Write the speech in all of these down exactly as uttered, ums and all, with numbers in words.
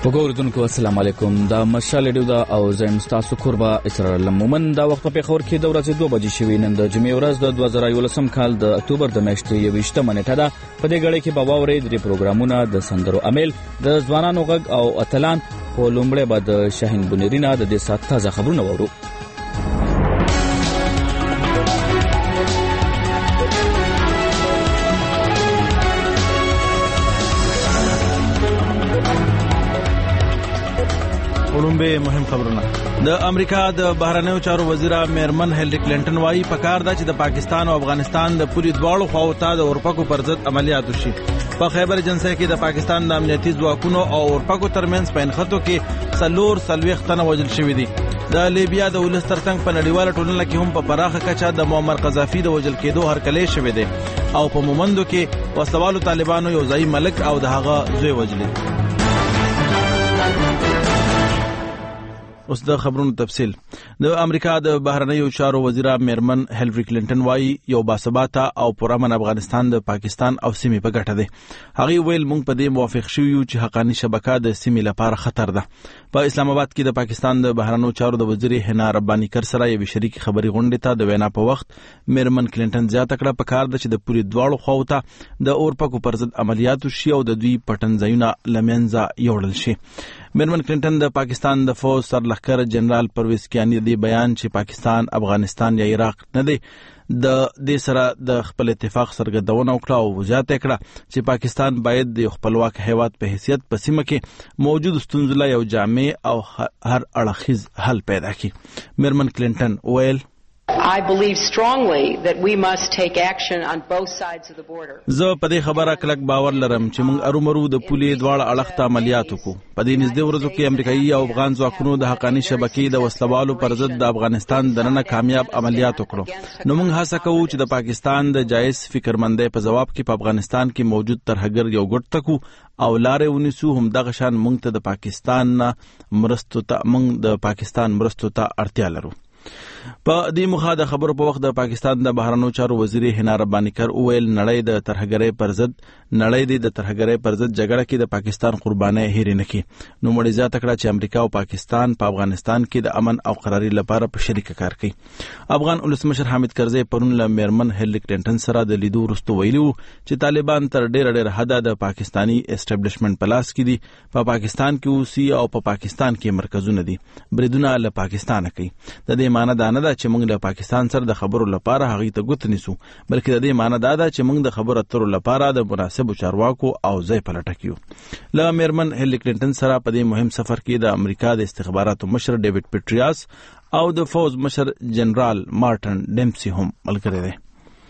وګورئ السلام علیکم دا مشال ډیو دا او زم تاسو قربا اسرار لمومن دا وخت په خبر کې د ورځې دوه بجې شوې نن د جمعې ورځ د دوه زره یولسم کال د اکتوبر د میاشتې یوویشتمه نیټه ده. په دې غړې کې به واورئ د پروګرامونو د سندرو امیل د ځوانانو غږ او اتلان په لومړی به د شاهین بنیرینا د دې سات تازه خبرونه وورو. ولومبه مهم خبرونه. د امریکا د بهرنیو چارو وزیره میرمن هیلری کلینټن وايي پکار ده چې د پاکستان او افغانستان د پوری دواړو خواو ته د اورپکو پر ضد عملیات وشي. په خیبر جنسه کې د پاکستان د امنیتي ځواکونو او اورپکو ترمنځ په انخطو کې څلور څلوېښت تنه وژل شوي دي. د لیبیا د ولس ترڅنګ په نړیواله ټولنه کې هم په پراخه کچه د معمر قذافي د وژل کېدو هرکلی شوی دی او په مومندو کې وسلوالو طالبانو یو ځای ملک او د هغه زوی وژلي. اوس د خبرونو تفصیل. د امریکا د بهرنیو چارو وزیره میرمن هیلری کلینټن وايي یو باثباته او پرامن افغانستان د پاکستان او سیمې په ګټه دی. هغه ویل موږ په دې موافق شو یو چې حقانی شبکه د سیمې لپاره خطر ده. په اسلام آباد کې د پاکستان د بهرنیو چارو د وزیر حنا ربانی کر سره یو شریک خبري غونډه ته د وینا په وخت میرمن کلینټن زیاته کړه په کار ده چې د پوری دواړو خواو ته د اورپکو پر ضد عملیات وشي او د دوی پټنځایونه لمنځه یوړل شي. میرمن کلینټن د پاکستان د فوج سرلښکر جنرال پرویز کیانی دی بیان چې پاکستان افغانستان یا عراق نه دی د دې سره د خپل اتفاق څرګندونه وکړه او زیاته کړه چې پاکستان باید د خپلواک هیواد په حیثیت په سیمه کې موجود ستونزو له یو جامع او هر اړخیز حل پیدا کړي. میرمن کلینټن ویل I believe strongly that we must take action on both sides of the border. زه په دې خبره کلک باور لرم چې موږ ارومرو د پولې دواړه اړخ ته عملیات وکړو. په دې نږدې ورځو کې امریکایي او افغان ځواکونو د حقانی شبکې د وسلوالو پر ضد د افغانستان دننه کامیاب عملیات وکړو. نو موږ هڅه کوو چې د پاکستان د جایز فکرمندۍ په جواب کې په افغانستان کې موجود ترهګر یو ګټ تکو او لارې ونیسو. هم دغه شان موږ ته د پاکستان مرستو ته موږ د پاکستان مرستو ته اړتیا لرو. په دې مخه د خبرو په وخت د پاکستان د بهرنیو چارو وزیر حنا ربانی کر ویل نړۍ د ترهګرۍ پر ضد نړۍ د ترهګرۍ پر ضد جګړه کې د پاکستان قربانۍ هېرې نه کړي. نو مړي زیاته کړه چې امریکا او پاکستان په افغانستان کې د امن او قراري لپاره په شریکه کار کوي. افغان ولسمشر حامد کرزي پرون له میرمن هیلری کلینټن سره د لیدو وروسته ویلي وو چې طالبان تر ډېر ډېر حده د پاکستانی اسټابلیشمنت په لاس کې دي. په پاکستان کې اوسي او په پاکستان کې مرکزونه دي. بریدونه له پاکستان کوي. د دې معنی دا نه ده چې موږ له پاکستان سره د خبرو لپاره هغه ته ګوت نیسو، بلکې د دې معنی دا ده چې موږ د خبرو اترو لپاره د مناسبو چارواکو او ځای پلټه کیو. له میرمن هیلری کلینټن سره په دې مهم سفر کې د امریکا د استخباراتو مشر ډیوډ پیټریاس او د فوز مشر جنرال مارټن ډیمسي هم ملګری دي.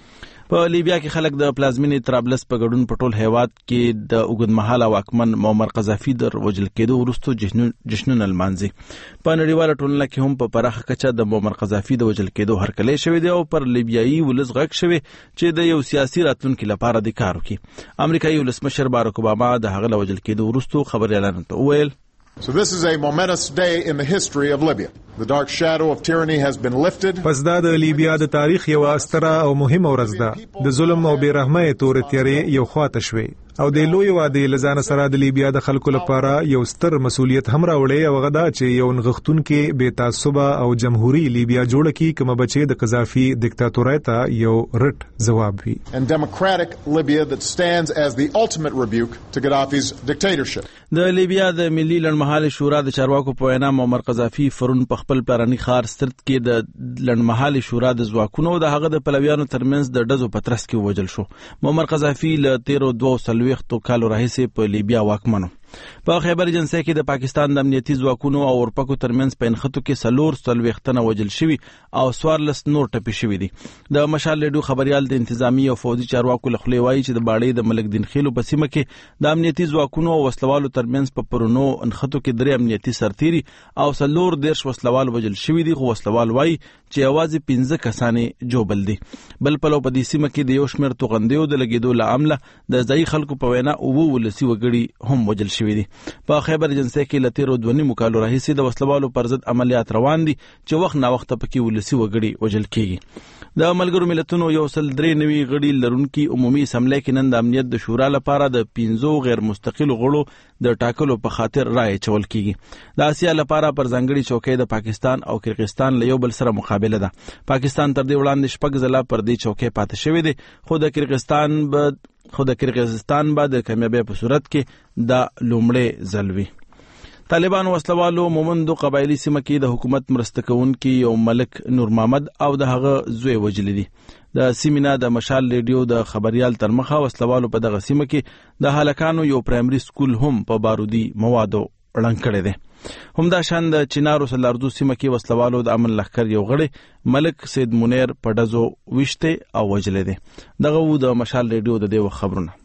په لیبیا کې خلک د پلازمینې طرابلس په ګډون په ټول هیواد کې د اوږدمهاله واکمن معمر قذافي در وژل کېدو وروسته جشنونه لمانځي. په نړیواله ټولنه کې هم په پراخه کچه د معمر قذافي د وژل کېدو هرکلی شوی دی او پر لیبیایي ولس غږ شوی چې د یو سیاسي راتلونکي لپاره د کار وکړي. امریکایي ولسمشر باراک اوباما د هغه له وژل کېدو وروسته خبري اعلان وکړ. So this is a momentous day in the history of Libya. The dark shadow of tyranny has been lifted. پس دا د لیبیا د تاریخ یو ستره او مهمه ورځ ده. د ظلم او بې رحمۍ تورې تیارې یو خواته شوې او د لوی وادي لزان سره د لیبیا د خلکو لپاره یو ستر مسؤلیت هم راوړي او غدا چې یو نغښتونکو بې تعصبه او جمهوریت لیبیا جوړ کی کوم بچي د قذافي دیکتاتورۍ ته یو رټ جواب وي. And democratic Libya that stands as the ultimate rebuke to Gaddafi's dictatorship. د لیبیا د ملي لړمحاله شورا د چارواکو په وینا معمر قذافي فرون په خپل پلاني خار سترت کې د لړمحاله شورا د ځواکونو د هغه د پلویانو ترمنځ د ډزو پترس کې وژل شو. معمر قذافي له تیرو دوه سلويختو کالو راهیسې په لیبیا واکمنو. په خیبر جنسه کې د پاکستان د امنیتي ځواکونو او اورپکو ترمنځ په انخطو کې سلور څلوېښت وژل شوي او څوارلس نور ټپي شوي دي. د مشال ریډیو خبريال د انتظامی او فوجي چارواکو له خولې وایي چې د باړې د ملک دین خیلو په سیمه کې د امنیتي ځواکونو او وسلوالو ترمنځ په پرونو انخطو کې درې امنیتي سرتيري او سلور دیرش وسلوال وژل شوي دي. خو وسلوال وایي چې یوازې پنځه کسانې جوبل دي. بل پلو په دې سیمه کې د یو شمېر توغندیو د لګېدو له امله د ځایي خلکو په وینا اووه ولسي وګړي هم وژل شوي دي. په خیبر جنسه کې له تیرو دوه نیمو کالو راهیسې د وسلوالو پر ضد عملیات روان دي چې وخت نا وخت پکې ولسي وګړي وژل کېږي. د ملګرو ملتونو یو سل درې نوي غړي لرونکي عمومي اسمبلی کې نن د امنیت د شورا لپاره د پنځو غیر مستقلو غړو د ټاکلو په خاطر رائے چول کیږي. د آسیا لپاره پر ځانګړي چوکۍ د پاکستان او کرغستان له یو بل سره مقابله ده. پاکستان تر دې وړاندې شپږ ځله پر دې چوکۍ پاتې شوی دی، خو د کرغستان به خو د کرغستان به د کامیابۍ په صورت کې دا لومړی ځل وي. طالبان وسلوالو مومندو قبایلی سیمه کې د حکومت مرسته کوونکي یو ملک نور محمد او د هغه زوی وجلی دي. د سیمینا د مشال ریډیو د خبريال تر مخه وسلوالو په دغه سیمه کې د هلکانو یو پرایمري سکول هم په بارودي موادو ړنګ کړی دی. همدا شان د چینارو سلاردو سیمه کې وسلوالو د امن لښکر یو غړی ملک سید منیر په ډزو وشته او وجلی دی. دغه و د مشال ریډیو د دې خبرونه.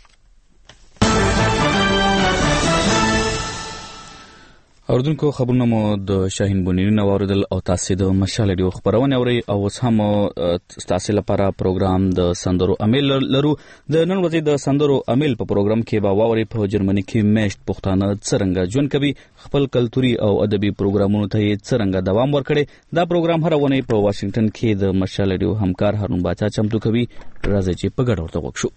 اوردونکو خبرونه مو د شاهین بونیری نو اوریدل او تاسو د مشال ډیو خبرونه اوري او اوس هم تاسو لپاره پروګرام د سندرو امیل لرو. د نن ورځې د سندرو امیل په پروګرام کې به واوري په جرمني کې میشت پښتانه څنګه ژوند کوي، خپل کلتوري او ادبي پروګرامونو ته څنګه دوام ورکړي. دا پروګرام هر ونه په واشنگټن کې د مشال ډیو همکار هارون باچا چمتو کوي. راځي چې په ګډه ورته وکړو.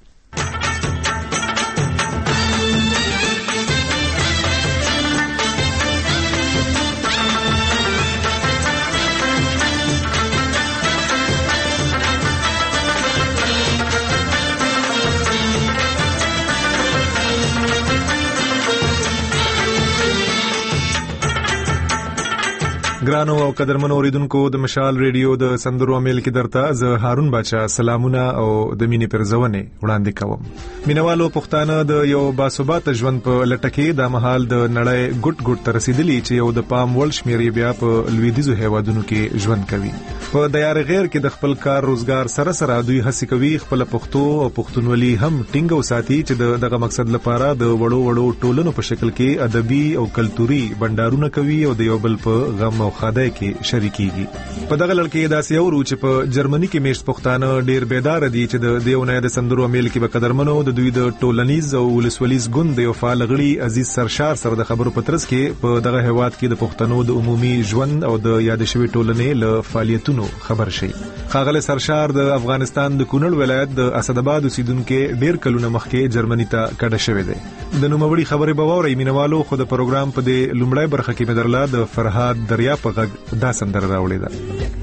ګرانو او قدرمنو اوریدونکو د مشال ریډیو د سندرو امیل کې درته زه هارون باچا سلامونه او د مینې پرځونه وړاندې کوم. مینوالو پښتانه د یو باثبات ژوند په لټکې د مهال د نړۍ ګټ ګټ تر رسیدلی چې یو د پام ول شمیرې بیا په لویدیزو هیوادونو کې ژوند کوي. په دیار غیر کې د خپل کار روزګار سره سره دوی هڅه کوي خپل پښتو او پښتونولي هم ټینګ وساتي چې دغه مقصد لپاره د وړو وړو ټولنو په شکل کې ادبي او کلتوري بندارونه کوي او د یو بل په غم او خدای کې شریکيږي. په دغه لړ کې داسې اورو چې په جرمني کې میشت پښتانه ډیر بیدار دي چې د دیونه د سندرو امیل کې به قدرمنو د دوی د ټولنیز او ولسواليز ګوند یو فعال غړي عزیز سرشار سره د خبرو پترس کې په دغه هیواد کې د پښتنو د عمومي ژوند او د یاد شوی ټولنې له فعالیتونو خبر شي. خاغله سرشار د افغانستان د کونړ ولایت د اسداباد اوسیدونکو ډیر کلونه مخکې جرمني ته کډه شوی دی. د نوموړي خبرې به واوري مینوالو. خو د پروګرام په دې لومړی برخه کې مدرلا د فرهاد دریا په غږ دا سندره راوړې ده.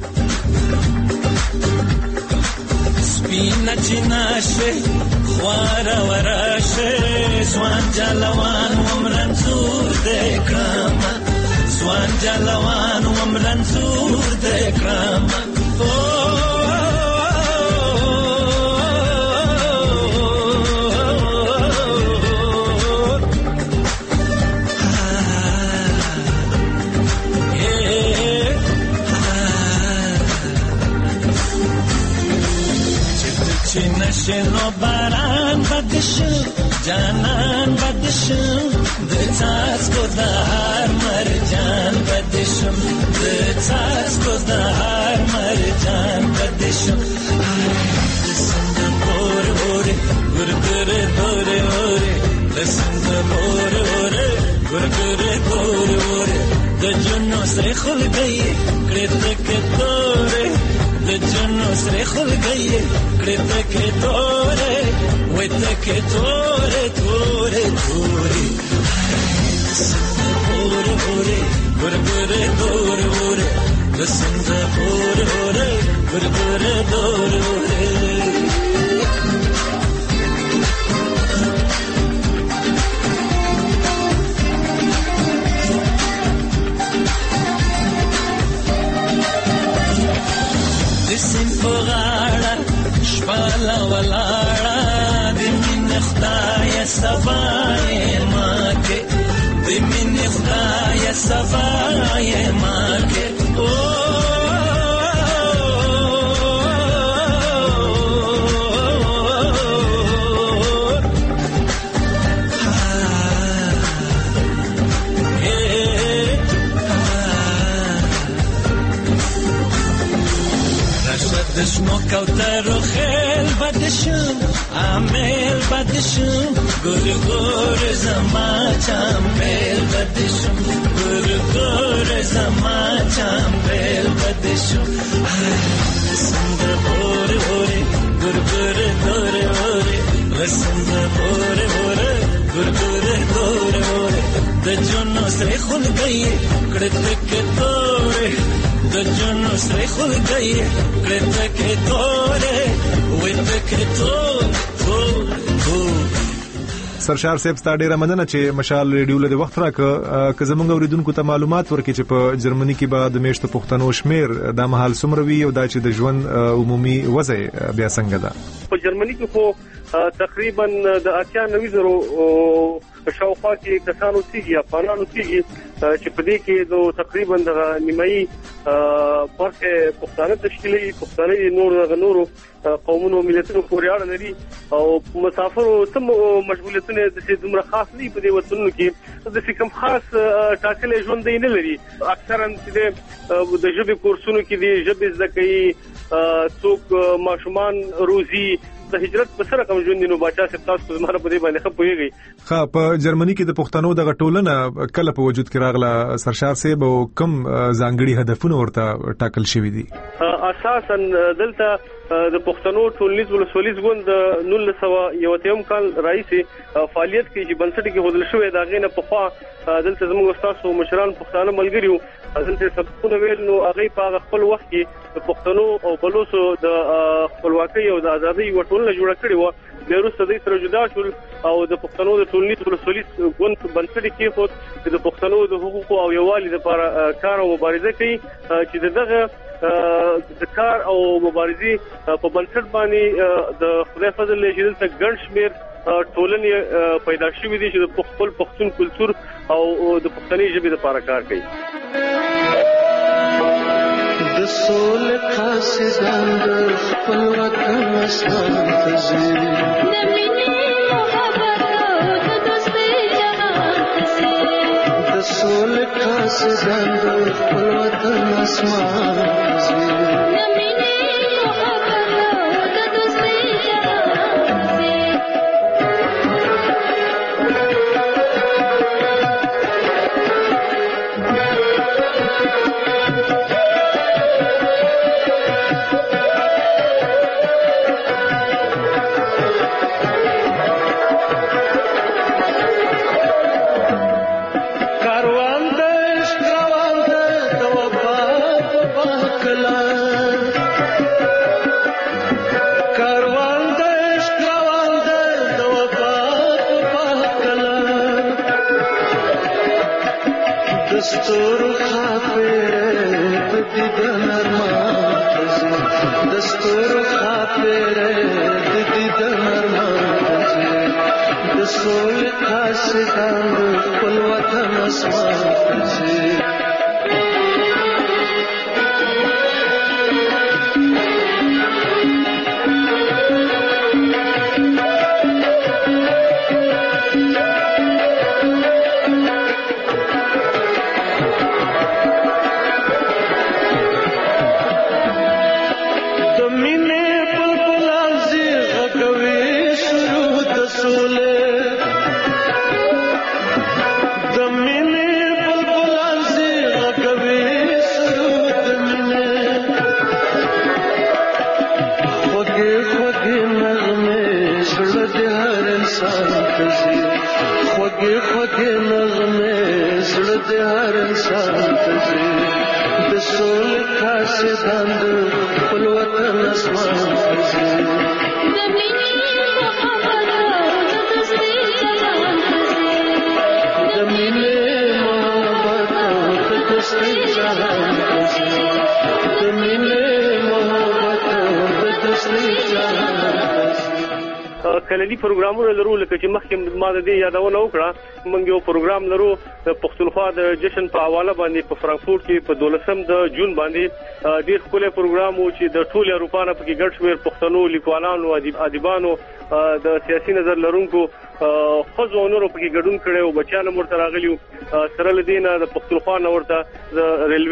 سپینا چناشه خوارا وراشه سوان جلوان ومرنزور دکرام سوان جلوان ومرنزور دکرام نشنو باران بدشم جانان بدشم د څاڅکو د هر مرجان بدشم د څاڅکو د هر مرجان بدشم لسند پور اوره ګرګر پور اوره لسند پور اوره ګرګر پور اوره د جنو سره خل گئی کړه تک توره د جنو سره خل گئی کړه تک توره و تک توره توره توره پور اوره ګرګر پور اوره لسند پور اوره ګرګر پور اوره دسم پغاړه شپاله ولاړه د مين خدای سبای ماکه د مين خدای سبای ماکه او دشمو کوتر و خیل بدشم عمیل بدشم گر گر زما چامبیل بدشم گر گر زما چامبیل بدشم رسند بوره بوره گرگر دوره بوره رسند بوره بوره گرگر دوره بوره د جنو سره خود گئی کړه کې توره د جنو سره خود گئی کړه کې توره وې تکې توره سرشار صاحب ستا ډیره مننه چې مشال ریډیو له وخت راکړه که زمونږ اوریدونکو ته معلومات ورکړي چې په جرمني کې به د میشتو پښتنو شمیر د مهال څومره وي او دا چې د ژوند عمومي وضع بیا څنګه ده په جرمني کې خو تقریبا د اتیا نوي زرو شاوخوا کې کسانو سیږي افغانانو سیږي چې په دې کې د تقریبا د نیمایي برخه پښتانه تشکیلي پښتانه نور نورو قومونو ملتونو پورې اړه لري او مسافرو تم مشغولیتونه د دومره خاص نه په دې وطنونو کې د کوم خاص ټاکلې ژوند نه لري اکثرا چې د ژبې کورسونو کې د ژبې زده کوي څوک ماشومان روزي د هجرت په سره کوم ژوند نو باچا سپ تاسو زماره په دې باندې خپويږي ها په جرمني کې د پښتنو د غټولنه کله په وجود کې راغله سرشار صاحب او کم ځانګړي هدفونه ورته ټاکل شوی دي اساسا دلته د پښتنو ټولنیز ولسوالیز ګوند نولس سوه یواتیم کال راځي فعالیت کې چې بنسټ کې هودل شوې دا غینه په خوا دلته زموږ استادو مشران پښتانه ملګریو دلته سبقونه ویل نو هغه په خپل وخت کې د پښتنو او بلوچو د خپلواکۍ او د ازادۍ وټولنه جوړه کړې و د روسي د سره جدا شول او د پښتنو د ټولنیز ولسوالیز ګوند بنسټ کې خو د پښتنو د حقوقو او یووالي لپاره کار او مبارزه کوي چې دغه د کار او مبارزې په بنسټ باندې د خدای فضل له جدل ته ګڼ شمیر ټولنې پیدا شوې دي چې د خپل پښتون کلچر او د پښتني ژبې لپاره کار کوي د سول قاصدان د خپل وطن اسمان تزي د مینې محبت او د دوستۍ جهان تزي د سول قاصدان د خپل وطن اسمان تزي د مینې محبت او د دوستۍ جهان تزي دستور خاطر دیدن ارمان دستور خاطر دیدن ارمان دستور قاصدان خپل وطن اسمان کلنی پروګرامونه لرو لکه چې مخکې ما د دې یادونه وکړه موږ یو پروګرام لرو د پښتونخوا د جشن په حواله باندې په فرانکفورت کې په دولسم د جون باندې ډېر ښکلی پروګرام و چې د ټول اروپا نه پکې ګډ شمېر پښتنو لیکوالانو ادیبانو د سیاسي نظر لرونکو خزو نورو پکې ګډون کړي او بچیان ورته راغلي سره لدینه د پښتونخوا نورته د ریلوي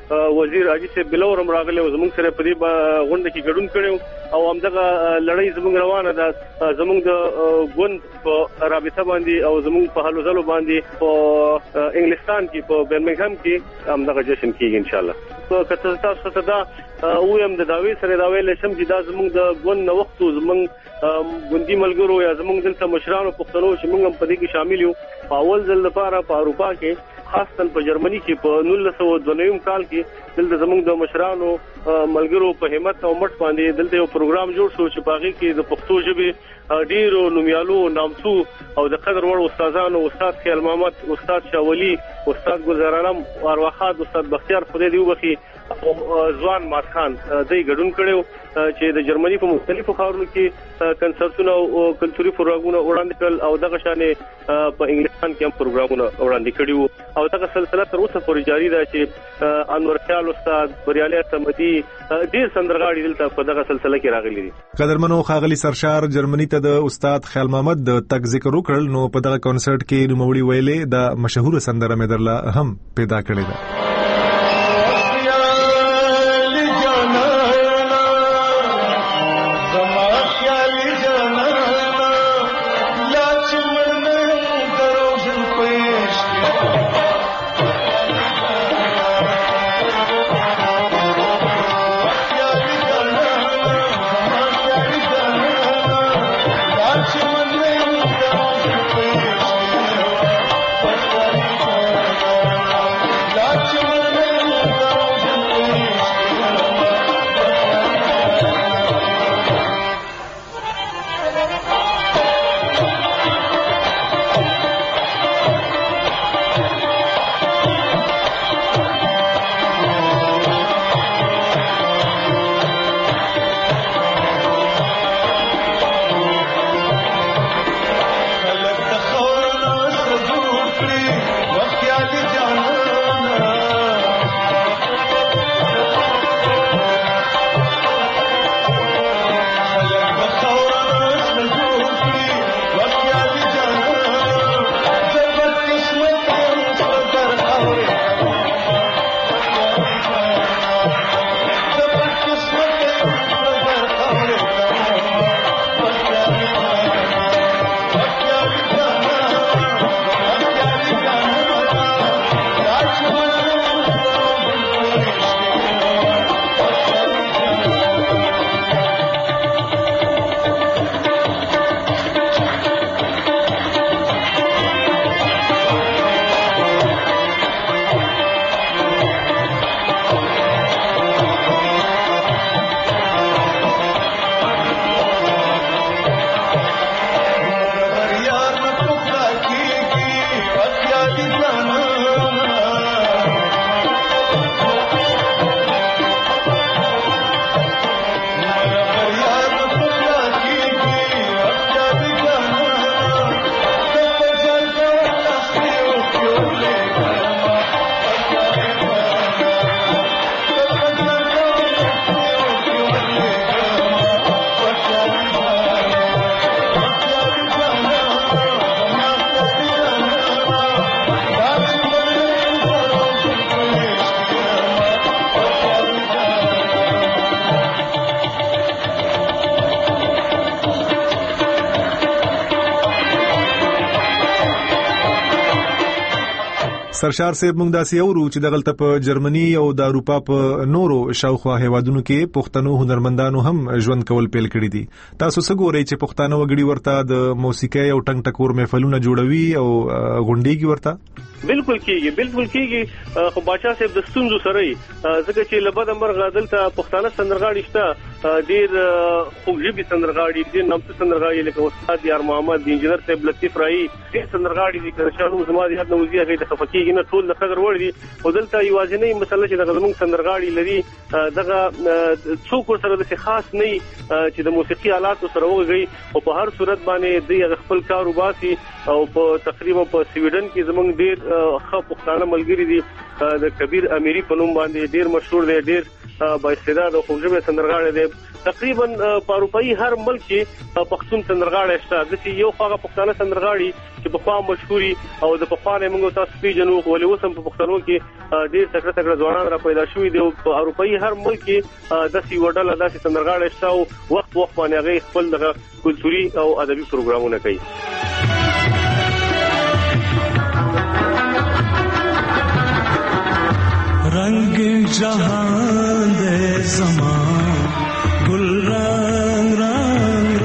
وزیر حاجی صاحب بلور هم راغلی او زموږ سره په دې غونډه کې ګډون کړو او همدغه لړۍ زموږ روانه ده زموږ د ګوند په رابطه باندې او زموږ په هلو ځلو باندې په انګلستان کې په برمنګهم کې همدغه جشن کیږي ان شاء الله. په کته تاسو ته دا او هم د داوی سره دا ویل شم چې دا زموږ د ګوند نو وخت زموږ ګوندی ملګرو یا زموږ دلته مشرانو پښتنو چې موږ هم په دې کې شامل یو په اول ځل لپاره په اروپا کې خاصتاً په جرمني کې په نولس سوه دوه نوي کال کې دلته زموږ د مشرانو ملګرو په همت او مټ باندې دلته یو پروګرام جوړ شو چې باغی کې د پښتو ژبې ډیرو نومیالو نامتو او د قدر وړ استادانو استاد خیال محمد استاد شاولی استاد ګلزار عالم ارواحات استاد بختیار خدای دی وبخي او ځوان مات خان دای ګډون کړو چې د جرمني په مختلفو ښارونو کې کنسرتونه او کلتوري پروګرامونه وړاندې کړل او دغه شانې په انګلستان کې هم پروګرامونه وړاندې کړي او دغه سلسله تر اوسه پورې جاری ده چې انور خیال استاد بریالي سمدي ډیر سندرغاړي دلته په دغه سلسله کې راغلي دي. قدرمنو ښاغلي سرشار جرمني ته د استاد خیال محمد د تک ذکر وکړل نو په دغه کنسرت کې نوموړي ویلې د مشهور سندره مې درله هم پیدا کړې ده. سرشار صاحب موږ داسې اورو چې دغلته په جرمني او د اروپا په نورو شاوخوا هیوادونو کې پښتنو هنرمندانو هم ژوند کول پیل کړی دي. تاسو څه ګورئ چې پښتانه وګړي ورته د موسیقي او ټنګ ټکور محفلونه جوړوي او غونډيږي ورته؟ بالکل کیږي بالکل کیږي خو بادشاہ صاحب د ستونزو سره ځکه چې لبد امر غادل ته پښتانه سندرغاړي شته ډیر خوږجبي سندرغاړي ډیر نامتو سندرغاړي لکه استاد یار محمد انجینر صاحب لطیف رائی ډیر سندرغاړي دي چې شانو زما د یاد نوځي هغه د خفقي نه ټول د خبر وړ دي او دلته یوازینی مسله چې د زموږ سندرغاړي لري دغه څوک سره د خاص نه چې د موسیقي آلات سره وګړي او په هر صورت باندې د خپل کار وباسي او په تقریبا په سویډن کې زموږ ډیر خو پښتانه ملګری دي د کبیر امیری په نوم باندې ډیر مشهور دی ډیر با استعداد او خوږه سندرغاړي دی تقریبا په اروپאי هر ملک کې پښتون سندرغاړي شته د یو هغه پښتانه سندرغاړي چې په خوا مشهوري او د پخوانه موږ تاسو پیژنو ولې اوس هم په پښتنو کې ډېر تکړه تکړه ځوانان را پیدا شوي دي او په اروپאי هر ملک کې د سی وډل داسې سندرغاړي شته او وخت وخت باندې هغه خپل دغه کلتوري او ادبي پروګرامونه کوي रंग जहां दे ज़मान गुल रंग रंग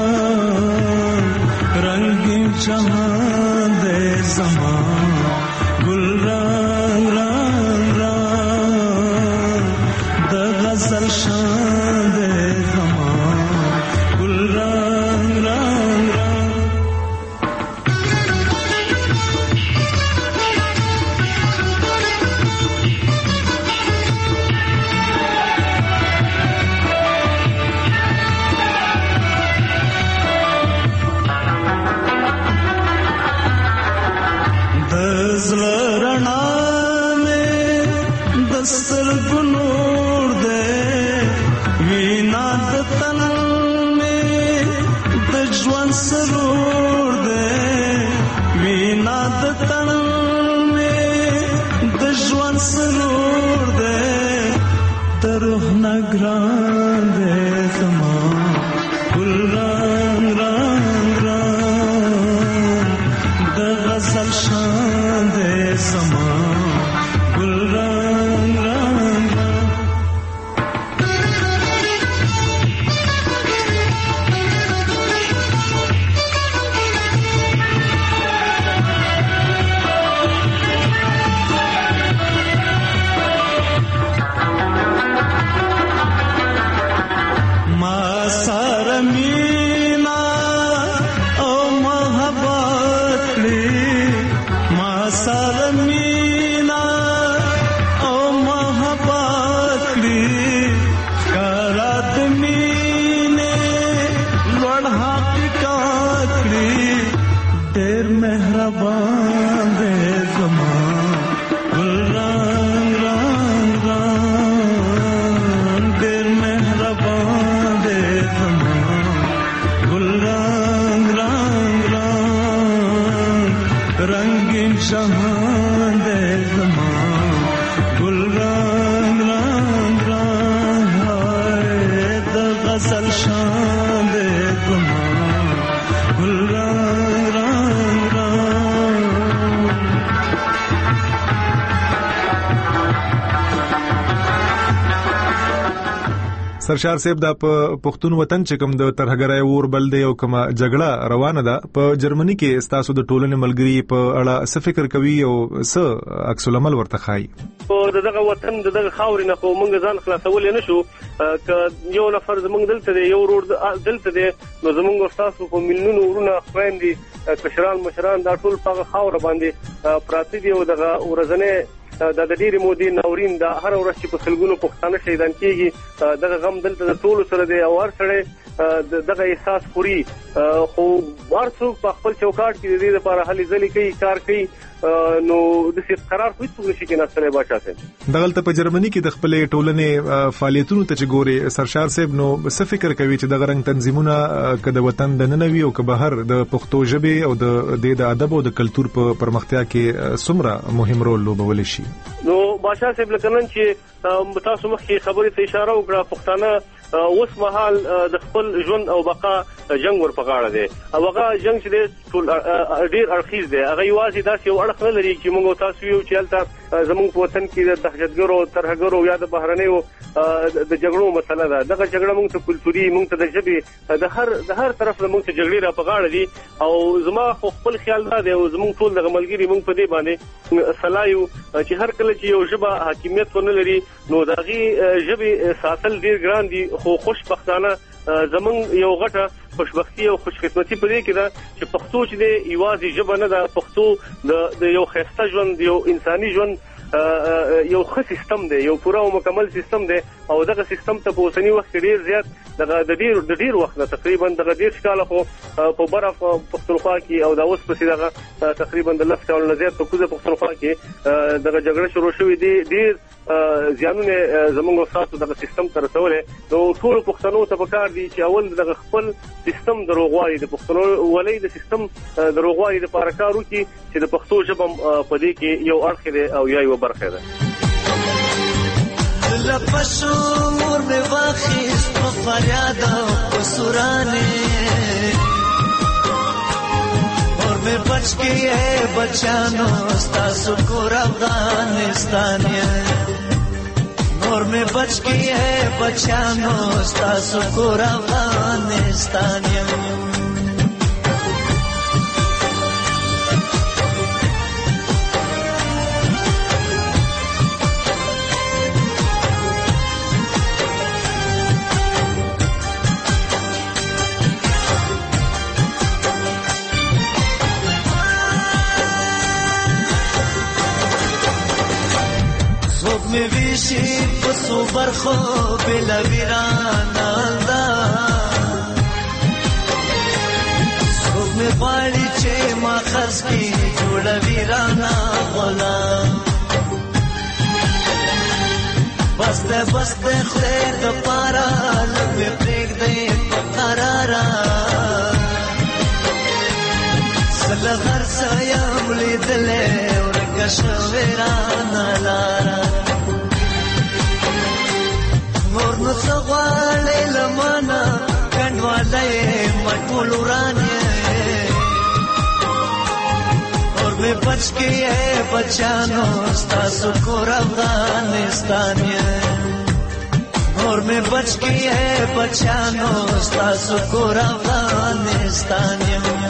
रंग रंग जहां दे ज़मान गुल रंग रंग रंग द गज़ल शान दे ज़मान गुल रंग रंग रंग दस्तर गुनूर दे वीना दतन में दजवन सरूर दे वीना दतन में दजवन सरूर दे दरुह नगरान दे ज़मान गुल रंग रंग रंग द गज़ल शान दे ज़मान गुल रंग रंग मासरमीना ओ मोहब्बत मासरमीना मेहरबान दे ज़मान गुल रंग रंग रंग दिल मेहरबान दे ज़मान गुल रंग रंग रंग रंगीन जहां दे ज़मान गुल रंग रंग रंग हाय द गज़ल शान दे ज़मान गुल रंग रंग سرشار صاحب دا په پښتون وطن چې کوم د ترهګرای ور بل دی او کومه جګړه روانه ده په جرمني کې استاسو د ټولنې ملګری په اړه څه فکر کوي او څه عکس العمل ورته خای په دغه وطن دغه خاورې نه خو موږ ځان خلاصول نه شو ک یو نفر زموږ دلته دی یو ورور دلته دی نو زموږ استاسو په مليونو ورونه خويندي کشران مشران دا ټول په خاور باندې پراتی دی او دغه ورځنه د ډېری مودي ناورین د هر ورځ چې په خلګونو پښتانه شهیدان کیږي دغه غم دلته د ټولو سره دی او هر سره دغه احساس خوري خو هر څوک په خپل چوکاټ کې د دې لپاره هلي ځلي کوي کار کوي نو د څه قرار خو هیڅ نشي کې نستنه بچاته دغلته په جرمني کې د خپل ټولنې فعالیتونو ته چې ګوري سرشار صاحب نو څه فکر کوي چې د غرنګ تنظیمونه کده وطن د ننوي او که بهر د پښتو ژبه او د د ادب او د کلچر په پرمختیا کې څومره مهم رول لوبول شي نو بادشاہ صاحب لکنن چې تاسو مخکې خبرې ته اشاره وکړه پښتانه اوس مهال د خپل ژوند او بقا جنگ ور پغاړه دي او هغه جنگ چې ټول ډیر ارخیز دي هغه یوازې داسې یو اړخ نه لري چې موږ تاسو یو چلته زموږ په وطن کې د دهشتګرو ترهګرو یا د بهرنیو د جګړو مسله ده دغه جګړه موږ ته کلتوري موږ ته د ژبې د هر د هر طرف له موږ ته جګړې را پغاړه دي او زما خپل خیال دا دی او زموږ ټول د ملګری موږ په دې باندې صلاحیو چې هر کله چې یو ژبه حاکمیت ونه لري نو دغه ژبې ساتل ډیر ګران دي خو خوشبختانه زمون یو غټه خوشبختی او خوشخدمتی په دې کې ده چې پښتو چې د ایوازي ژبه نه ده پښتو د یو خسته ژوند یو انساني ژوند یو ښه سیستم دی یو پوره او مکمل سیستم دی او دغه سیستم ته په اوسنی وخت کې ډیر زیات دغه د ډیر د ډیر وخت تقریبا دغه ډیر ښکاله خو په برف پښتونخوا کې او دا اوس په دغه تقریبا د لس کال نه زیات په کوزه پښتونخوا کې دغه جګړه شروع شوې دي ډیر ځانونه زموږ استاد دغه سیستم تر رسولې نو ټول پښتنو ته پکار دي چې اول دغه خپل سیستم دروغوالي د پښتنو ولې د سیستم دروغوالي د پاره کار وکړي چې د پښتو ژبه په دې کې یو اړخ دی او یا یو برخه ده لپشور میں واخیست و فریاد و سرانے اور میں بچ کے ہے بچانو ستاسو کور افغانستانیا اور میں بچ کے ہے بچانو ستاسو کور افغانستانیا میں ویشی پسو برخو بلا ویران آلدا سوک میں پاڑی چے ما خرس کی جوڑا ویران غلام بستے بستے خیر دا پارا لبے پریک دے قرارا سلغر سایم لی دلے ورکش ویران لارا نور نو سغواله لمانا کنواله مټول ورانه اور میں بچ کے ہے بچانو ستاسو کور افغانستان اور میں بچ کے ہے بچانو ستاسو کور افغانستان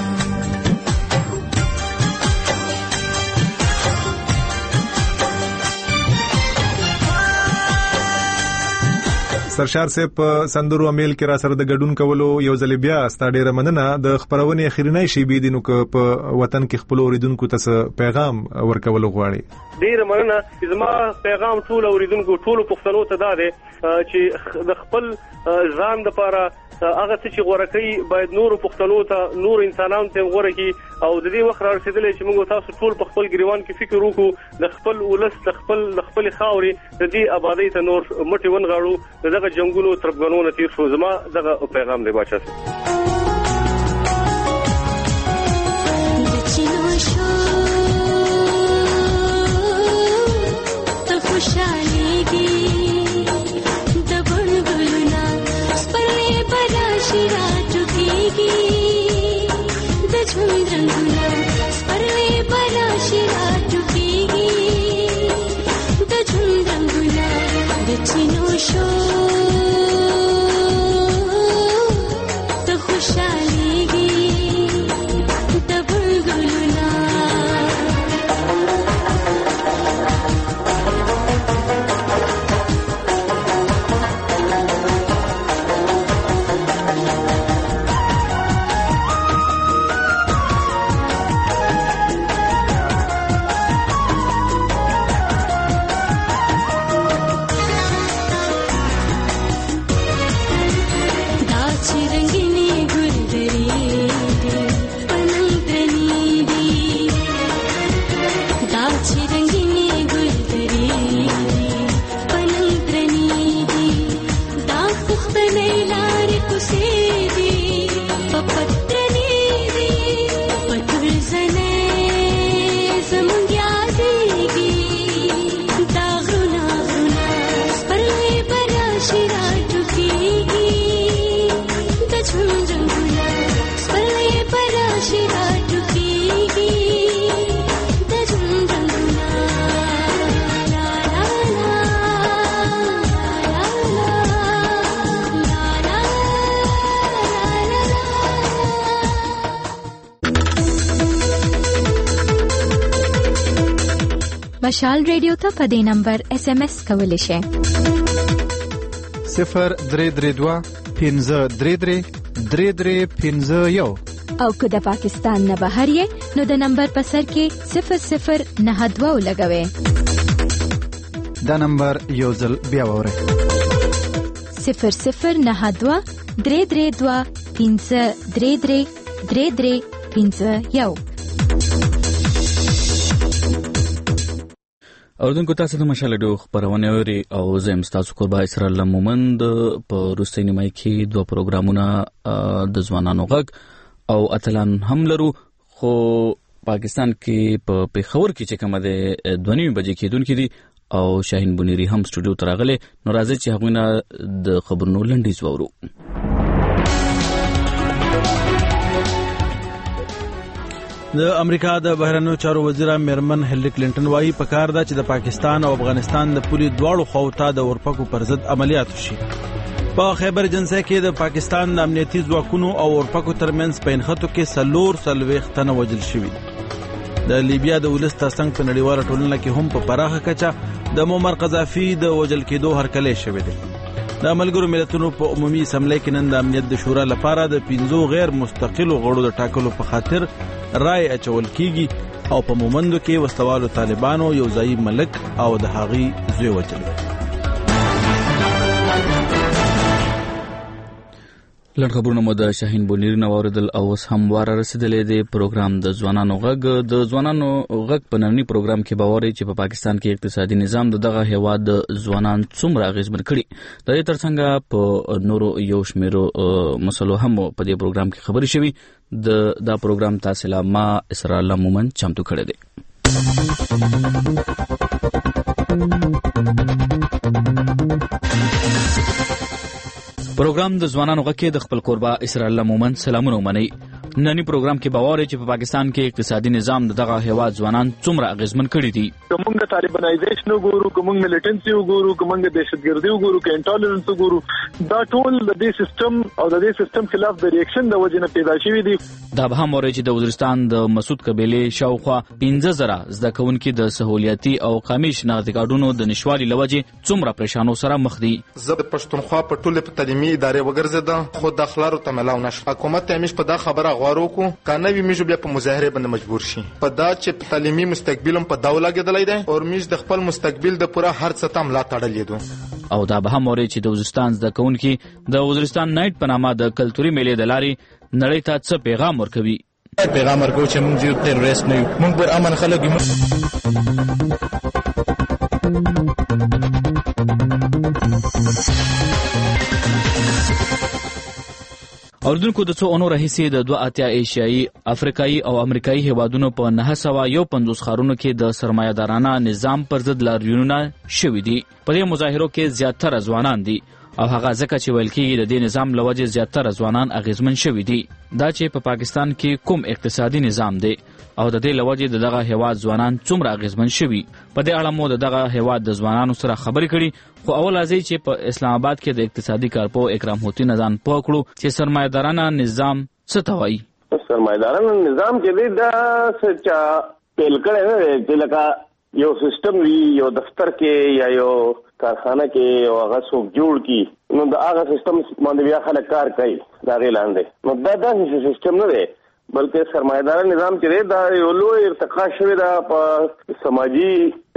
سرشار صاحب په سندرو امیل کې را سره د ګډون کولو یو ځل بیا ستاسو ډیره مننه د خبرونې اخیرنۍ شی بي دینو ک په وطن کې خپل اوریدونکو ته پیغام ورکول غواړي ډیره مننه چې زما پیغام ټول اوریدونکو ټول پښتنو ته دا دی چې د خپل ځان لپاره هغه چې غوړکې باید نور پښتنو ته نور انسانانو ته غوړکې او د دې وخت راځي چې موږ تاسو ټول په خپل ګریوان کې فکر وکړو د خپل ولس د خپل د خپل خاوري د دې آبادی ته نور مټي ونغاړو دغه جنگونو تربګنونو تیر شو زما دغه پیغام دی بچا مشال ریډیو ته په دې نمبر اس ام اس کولی شئ صفر درې درې دوه پنځه درې درې درې درې پنځه یو او که د پاکستان نه بهر یې نو د نمبر په سر کې صفر صفر نه دوه ولګوئ. دا نمبر یو ځل بیا واورئ صفر صفر نه دوه درې درې دوه پنځه درې درې درې درې پنځه یو. اوردونکو تاسو د مشال ډو خبرونه اوري او زم تاسو قربا اسرائیل مومند په روسي نیمای کې دوه پروګرامونه د ځوانانو غږ او اتلان هم لرو خو پاکستان کې په پیښور کې چې کومه د دوه نیمې بجې کېدونکې دي او شاهین بنيري هم سټوډیو ته راغله نو راځي چې هغه نه د خبرونو لنډیز وورو. د امریکا د بهرنیو چارو وزیر میرمن هیلری کلینټن وايي په کار ده چې د پاکستان او افغانستان د پولي دواړو خواو ته د اورپکو پر ضد عملیات وشي. په خیبر جنسه کې د پاکستان د امنیتي ځواکونو او اورپکو ترمنځ په انخته کې سلور سلويخ تنه وژل شوي. د لیبیا د ولس ترڅنګ په نړیواله ټولنه کې هم په پراخه کچه د مومر قذافي د وژل کېدو هرکلی شوی دی. د ملګرو ملتونو په عمومي اسمبلی کې نن د امنیت د شورا لپاره د پنځو غیر مستقلو غړو د ټاکلو په خاطر رای اچول کیږي او په مومندو کې وسلوالو طالبانو یو ځای ملک او د هغي زوی وچل. لږ خبرونه مو د شاهین بنيري نو اوریدل او اوس هم واره رسیدلې دی. پروګرام د ځوانانو غږ د ځوانانو غږ په نننی پروګرام کې باوري چې په پا پاکستان کې اقتصادي نظام دغه هیواد ځوانان څومره اغیزمن کړي. د دې ترڅنګ په نورو یو شمیرو مسلو هم په دې پروګرام کې خبري شوي. د دا پروګرام تاسو لا ما اسرائیل مومن چمتو کړی دی. پروګرام د ځوانانو غږ کې د خپل قربا اسرائیل مومن سلامونه ومني. نننی پروګرام کې باور چې په پاکستان کې اقتصادي نظام دغه هیواد ځوانان څومره اغیزمن کړي دي. کومه طالبانایزیشن وګورو، کومه ملیټنسي وګورو، کومه دهشتګردي وګورو، کې انټالرنس وګورو، دا ټول د دې سیستم او د دې سیستم خلاف د ریاکشن د وجې نه پیدا شوي دي. دا به هم وایي چې د وزیرستان د مسعود قبیلې شاوخوا پنځه زره زده کوونکي د سہولیتي او قومي شناختی کارډونو د نشوالي لوجې څومره پریشانو سره مخ دي. زه د پښتونخوا په ټوله په تعلیمي ادارې وګرځیدم خو د اخلاقو ته ملاو نشو. حکومت ته همیش په دا خبره غواړو کو کنه وی میجو بیا په مظاهره باندې مجبور شي په دا چې په تعلیمي مستقبلم په داو لګیدلای دی او میج د خپل مستقبل د پوره هر څه تم لا تړلې دي. او دا به هم وایي چې د وزیرستان زده کوونکي د وزیرستان نایټ په نامه د کلتوري میلې د لارې نړۍ ته څه پیغام ورکوي. پیغام ورکوي چې موږ یو تروریست نه یو، موږ پر امن خلک یو. اوردونکو د څو اونو راهیسې د دوه اتیا ایشیایي، افریقایي او امریکایي هیوادونو په نهه سوه یو پنځوس ښارونو کې د سرمایه‌دارانه نظام پر ضد لاریونونه شوي دي. په دې مظاهرو کې زیاتره ځوانان دي او هغه ځکه چې ویل کېږي د دې نظام له وجې زیاتره ځوانان اغیزمن شوي دي. دا چې په پا پاکستان کې کوم اقتصادي نظام دی او د دې له وجې د دغه هیواد ځوانان څومره اغیزمن شوي. په دې اړه مو د دغه هیواد د ځوانانو سره خبرې کړي خو اول راځي چې په اسلام آباد کې د اقتصادي کارپو اکرام هوتي نه ځان پوه کړو چې سرمایه‌دارانه نظام څه ته وایي. سرمایه‌دارانه نظام چې دی دا څه پیل کړی دی چې لکه یو سیستم وي یو دفتر کې یا یو کارخانه کې یو هغه څوک جوړ کی نو د هغه سیستم باندې بیا خلک کار کوي دا غي لاندې نو دا داسې سیستم نه دی بلکې سرمایه‌دار نظام چې دی دا یو لوی ارتقا شوی دا په سماجی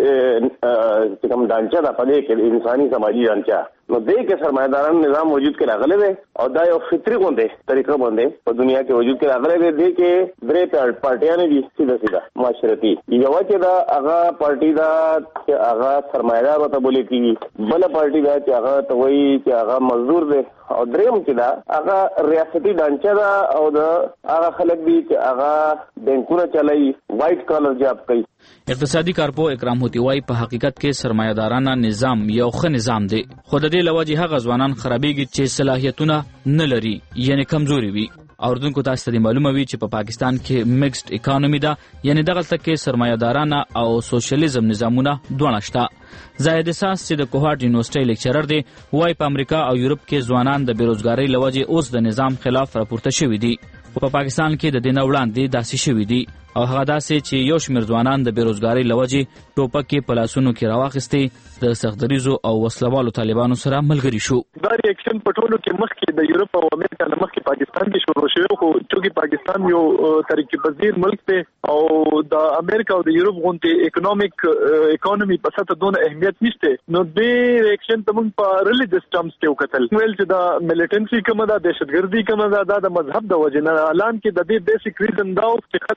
چې کوم ډانچه دا په دې کې انساني سماجی ډانچه نو دې کې سرمایه‌داران نظام موجود کې راغلی دی او دا یو فطري غونډه طریقه باندې په دنیا کې وجود کې راغلی دی. دې کې درې پارټیانې دي سیده سیده معاشرتي. یو چې دا هغه پارټي دا چې هغه سرمایه‌دار ورته بولي کېږي، بله پارټي دا چې هغه ته وایي چې هغه مزدور دی او دریم چې دا هغه ریاستي ډانچه ده او د هغه خلک دي چې هغه بینکونه چلایي وایټ کالر جاب کوي. اقتصادي کارپو اکرام هوتي وايي په حقیقت کې سرمایه‌دارانه نظام یو ښه نظام دی خو د دې لوجې هغه ځوانان خرابېږي چې صلاحیتونه نه لري یعنی کمزوري وي. اوردونکو تاسو ته معلومه وي چې په پا پاکستان کې میکسډ اکانومي ده یعنی دغه تکه سرمایه‌دارانه او سوشلیزم نظامونه دوه شته. زاهد اساس چې د کوهارت یونیورسيټي لیکچرر دی وايي په امریکا او یورپ کې ځوانان د بیروزګاری لوجې اوس د نظام خلاف راپورته شوي دي. په پا پاکستان کې د دې نه وړاندې داسې شوي دي او هغه داسې چې یو شمېر ځوانان د بیروزګاری لوجې ټوپکې په لاسونو کې راواخیستې د سختدریزو او وسلوالو طالبانو سره ملګري شو. دا ریاکشن په ټولو کې مخکې د یورپ او امریکا نه مخکې پاکستان کې شروع شوی خو چې پاکستان یو ترقی پذیر ملک دی او د امریکا او د یورپ غونډې اکونومیک اکانومي په سطح دونه اهمیت نشته نو دې ریاکشن ته موږ په ریلیجس ټرمز کې وکتل ویل چې دا ملیټنسي کومه ده دهشتګردي کومه ده دا د مذهب د وجې نه اعلان کې د دې بیسیک ریزن دا چې خلک د دې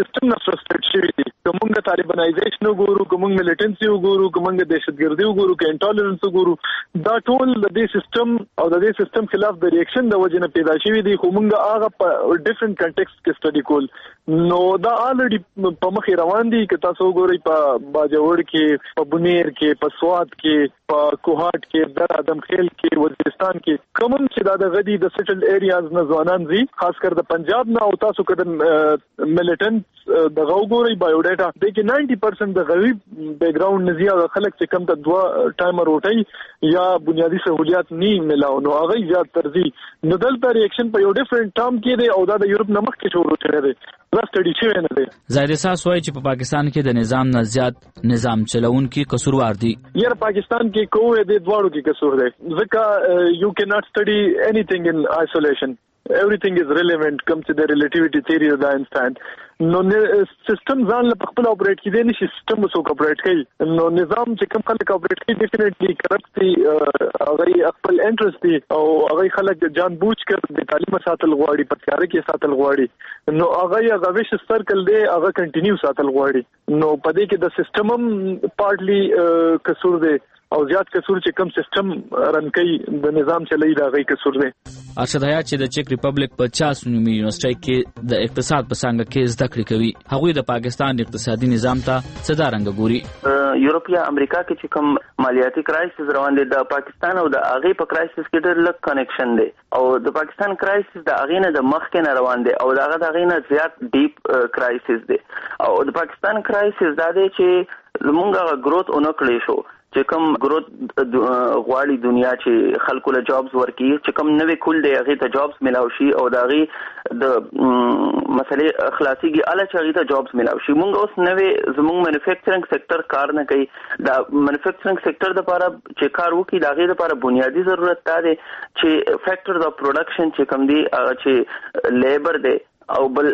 سیستم نه فرستریټ شوی دي. کومه طالبانایزیشن وګورو، کومه ملیټنسي وګورو، کومه دهشتګردي وګورو، کې انټالرنس وګورو، دا ټول د دې سیستم او د دې سیستم خلاف د ریاکشن د وجه نه پیدا شوی دي. خو موږ هغه په ډیفرنٹ کنټیکست کې سټډي کول نو دا الریډي په مخ روان دي. که تاسو وګورئ په باجوړ کې، په بنیر کې، په سوات کې، په کوهاټ کې، د ادم خیل کې، وزیرستان کې کوم چې دا د غدي د سټل ایریاز نه ځوانان زی، خاص کر د پنجاب نه او تاسو کده ملیټنټ د غوګوري بایوډاټا د کې نننټي پرسنټ د غوي بیک گراوند نزي او خلک چې کم ته دوا ټایمر روټي یا بنیادی سہولیات نه ملاو نو هغه زیات ترځي. نو دلته ریاکشن په یو ډیفرنٹ ټام کې دی او دا د یورپ نمک کې شروع شوی دی. دا سټډي شوی نه دی. زاهد احساس وایي چې په پاکستان کې د نظام نه زیات نظام چلون کې قصوروار دي. یاره پاکستان کې کوه د دوړو کې قصور دی. ځکه یو کین ناٹ سټډي anything in isolation. Everything is relevant comes to the relativity theory of Einstein. نو سیستم ځان له خپل اپریټ کیدی نشي، سیستم وسو اپریټ کوي. نو نظام چې کوم خلک اپریټ کوي ډیفینټلی کرپټ دي، هغه خپل انټرست دي او هغه خلک جان بوج کړ د تعلیم ساتل غواړي، په تیار کې ساتل غواړي. نو هغه هغه ویش سرکل دی، هغه کنټینیو ساتل غواړي. نو په دې کې د سیستم هم پارټلی قصور دی او زیات قصور چې کوم سیستم رن کوي د نظام چلای دا غي قصور دی. ارشد حیات چې د چک ریپبلیک په چاس نومي یونیورسيټي کې د اقتصاد په څنګه کې زده کړې کوي، هغه د پاکستان اقتصادي نظام ته څه دارنګ ګوري. یورپیا امریکا کې چې کوم مالیاتي کرایسس روان دي، د پاکستان او د هغه په کرایسس کې ډېر لږ کنیکشن دی او د پاکستان کرایسس د هغه نه د مخ کې نه روان دي او دغه د هغه نه زیات ډیپ کرایسس دی. او د پاکستان کرایسس دا دی چې زمونږه گروث اونکړې شو چې کوم گروث غواړي دنیا چې خلکو له جابز ورکي، چې کوم نوې کول دی هغه ته جابز ملاو شي او دا غي د مسلې اخلاصيږي اله چې هغه ته جابز ملاو شي. مونږ اوس نوې زموږ مینوفیکچرینګ سېکټر کار نه کوي. دا مینوفیکچرینګ سېکټر د لپاره چې کار وکړي دا غي د لپاره بنیادی ضرورت دی چې فیکټرز اف پروډکشن چې کوم دي چې لیبر دی او بل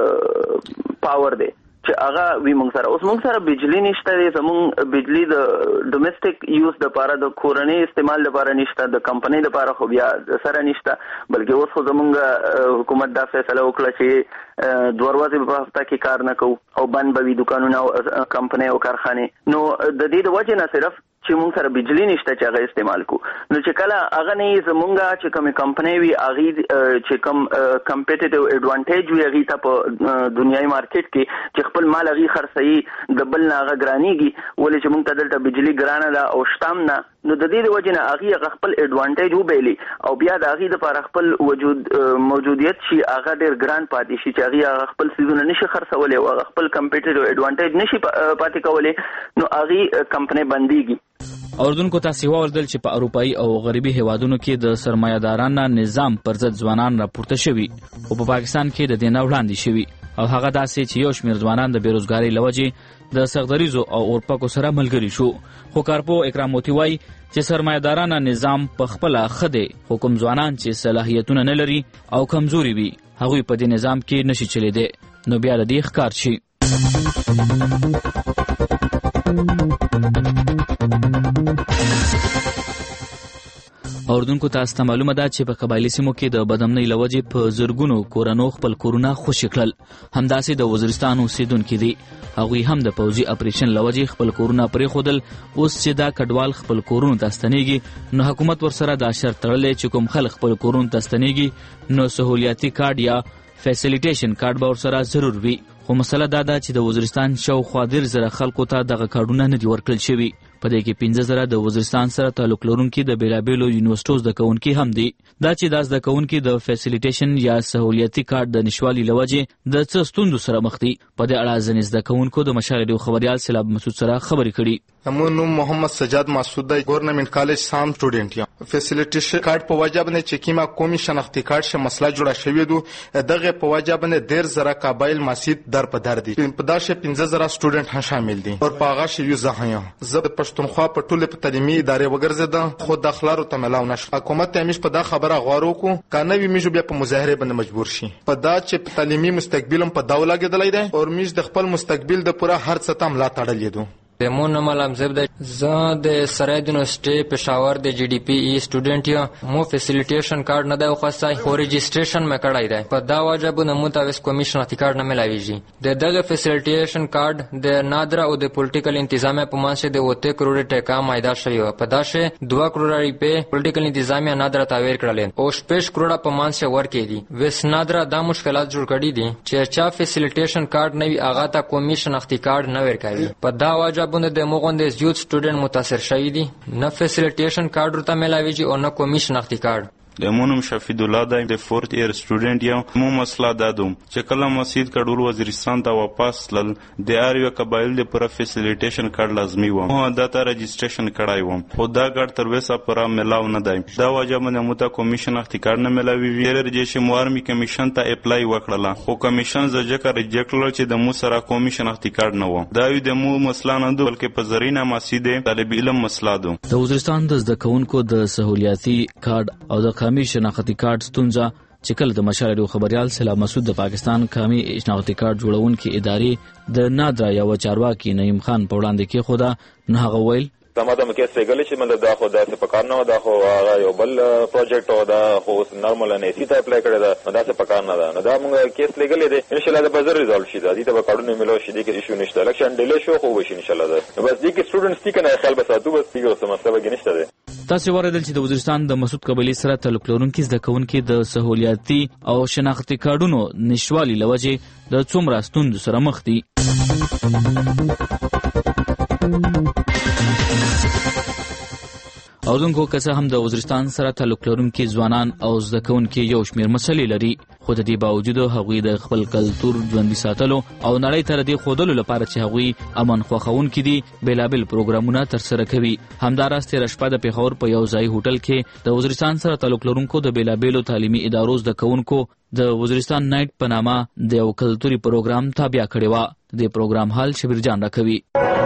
پاور دی چې هغه وی موږ سره اوس موږ سره بجلی نشته دی. زموږ بجلی د ډومېسټک یوز د لپاره د کورنۍ استعمال لپاره نشته، د کمپنۍ لپاره خو بیا سره نشته، بلکې اوس خو زموږ حکومت دا فیصله وکړه چې دوه ورځې په هفته کې کار نه کوو او بند به وي دکانونه او کمپنۍ او کارخانې. نو د دې د وجه نه صرف چې موږ سره بجلی نشته چې هغه استعمال کو، نو چې کله هغه نه زمونږه چې کوم کمپنۍ وي هغه چې کوم کمپټیټیو ایڈوانټیج وي هغه ته په دنیاي مارکیټ کې چې خپل مال هغه خرڅي د بل نه هغه ګرانیږي، ولې چې موږ ته دلته بجلی ګرانه ده او شتام نه. نو د دې د وجه نه هغه خپل ایڈوانټیج وبېلي او بیا د هغه لپاره خپل وجود موجودیت شي هغه ډېر ګران پاتې شي چې هغه خپل سيزونه نشي خرڅولای او هغه خپل کمپټیټیو ایڈوانټیج نشي پاتې کولای، نو هغه کمپنۍ بنديږي. اوردونکو تاسو وویل چې په اروپאי او غربي هیوادونو کې د سرمایه‌دارانو نظام پر ضد ځوانان راپورته شوي او په پاکستان کې د دینه وړاندې شوي او هغه داسې چې یو شمېر ځوانان د بیروزګاری لوجې د سغدریزو او اورپکو سره ملګري شو. خو کارپو اکراموتی وایي چې سرمایه‌دارانو نظام په خپل خده حکم ځوانان چې صلاحیتونه نه لري او کمزوري وي هغه په دې نظام کې نشي چلیدي، نو بیا د دې ښکار شي. اوردونکو تاسو ته معلومه ده چې په قبایلی سیمو کې د بدامنۍ لوجې په زرګونو کورونو خپل کورونه خوشي کړل. همداسې د وزیرستان اوسیدونکو دي هغوی هم د پوځي اپریشن لوجې خپل کورونه پرې خودل. اوس چې دا کډوال خپل کورونو ته ستنېږي نو حکومت ورسره دا شرط تړلی چې کوم خلک خپل کورونو ته ستنېږي نو سہولیاتي کارت یا فیسیلیټیشن کارت به ورسره ضرور وي. خو مسله دا ده چې د وزیرستان شاوخوا ډېر زره خلکو ته دغه کارډونه نه دي ورکړل شوي. په دې کې پنځه زره د وزیرستان سره تعلق لرونکي د بیلابیلو یونیورسيټو زده کوونکي هم دي. دا چې د زده کوونکي د فیسیلیټیشن یا سہولیاتي کارت د نشوالي لوجې د څه ستوندو سره مخ دي. په دې اړه ځینې زده کوونکو د مشال ریډیو خبريال سیلاب مسعود سره خبرې کړي. همون محمد سجاد مسعود د ګورنمنت کالج سام سټوډنټ یم. فیسیلیټیشن کارت په وجه باندې چې کیما قومي شناختی کارت شه مسله جوړه شوې دو دغه په وجه باندې ډیر زره قبایل مسجد در په در دي. په داشه پنځه زره سټوډنټ هم شامل دي او په هغه شی یو زه یم. زه د پښتونخوا په ټوله په تعلیمي ادارې وګرځیدم خو د اخلاقو ته ملاو نشم. حکومت همیش په دا خبره غواړو کو کنه وی میجو بیا په مظاهره باندې مجبور شي. په دا چې په تعلیمي مستقبلم په داو لګیدلای دی او میج د خپل مستقبل د پوره هر څه تم لا تړلې دو. زمون نوم علمزب ده. زه د سراید یونیورسيټي پېښور د جی ډي پی ای سټوډنټ یم. مو فیسیلیټیشن کارت نه دی خوښای خو رجسټریشن مې کړی دی. په دا وجه به مو ته ویس کمیشن اختی کارت نه ملاویږي. د دغه فیسیلیټیشن کارت د نادره او د پولیټیکل انتظامیه په منځ د اوته کروڑ ټکا مایدا شوی و. په داشه دوه کروڑ روپۍ پولیټیکل انتظامیه نادره تاویر کړل او شپږ کروڑ په منځ ورکې دي. ویس نادره دا مشکلات جوړ کړي دي چې چا فیسیلیټیشن کارت نه وي هغه ته کمیشن اختی کارت نه ورکوي. په دا وجه باندې د مغوند یوت سټوډنټ متاثر شوی دي. نه فیسیلیټیشن کارت ورته ملاویږي او نه کمیشن اختی کارت. د مونم شفید الله د د فورث ایئر سټوډنټ یم. مو مسله دا دوم چې کله مسجد کډول وزیرستان ته واپس لل د اریو قبایل د پر فیسیلیټیشن کارت لازمي و. مو دا ته رجسټریشن کړای وم خو دا کارت تر وسه پر ملاو نه دی. دا وجه باندې مو ته کمیشن اختی کارت نه ملاوي. ویلر چې مو کمیشن ته اپلای وکړله خو کمیشن زجه ریجیکټ کړل چې د مو سره کمیشن اختی کارت نه و. دا د مو مسله نه ده بلکې په زرینه مسجد طالب علم مسله ده. د وزیرستان د زده کوونکو د سہولیاتي کارت او د قومي شناختی کارت ستونزه چې کله د مشال ریډیو خبريال سلام مسعود د پاکستان قومي شناختی کارت جوړونکي ادارې د نادرا یا چارواکي نعیم خان په وړاندې کې خوده نه هغه ویل زما د مکه سیګل چې من دا خو دا څه پکار نه دا خو هغه یو بل پروجیکټ او دا خو نارمل نه سی ته اپلای کړی دا دا څه پکار نه دا دا موږ کیس لګلې دي ان شاء الله دا به ریزالو شي دا دي ته کارونه ملو شي دي کې ایشو نشته الیکشن ډیلی شو خو وشي ان شاء الله دا بس دي کې سټوډنټس دي کنه خیال بساتو بس دغه څه مسله کې نشته ده. تاسو ورېدل چې د وزیرستان د مسعود قبیلې سره تعلق لرونکي زده کوونکي د سہولیاتي او شناختی کارتونو نشوالي لوجه د څومره ستونزو سره مخ دي. اوردونکو کسه هم د وزیرستان سره تعلق لرونکي ځوانان او زده کوونکي یو شمېر مسلې لري خو د دې باوجود هغوی د خپل کلتور ژوندي ساتلو او نړۍ ته د ښودلو لپاره چې هغوی امن خوښونکي دي بیلابل پروګرامونه ترسره کوي. همداراز تېره شپه د پېښور په یو ځایي هوټل کې د وزیرستان سره تعلق لرونکو د بیلابلو تعلیمي ادارو زده کوونکو د وزیرستان نایټ په نامه د یو کلتوري پروګرام تابع کړی و. د پروګرام حال شبیر جان راکوي.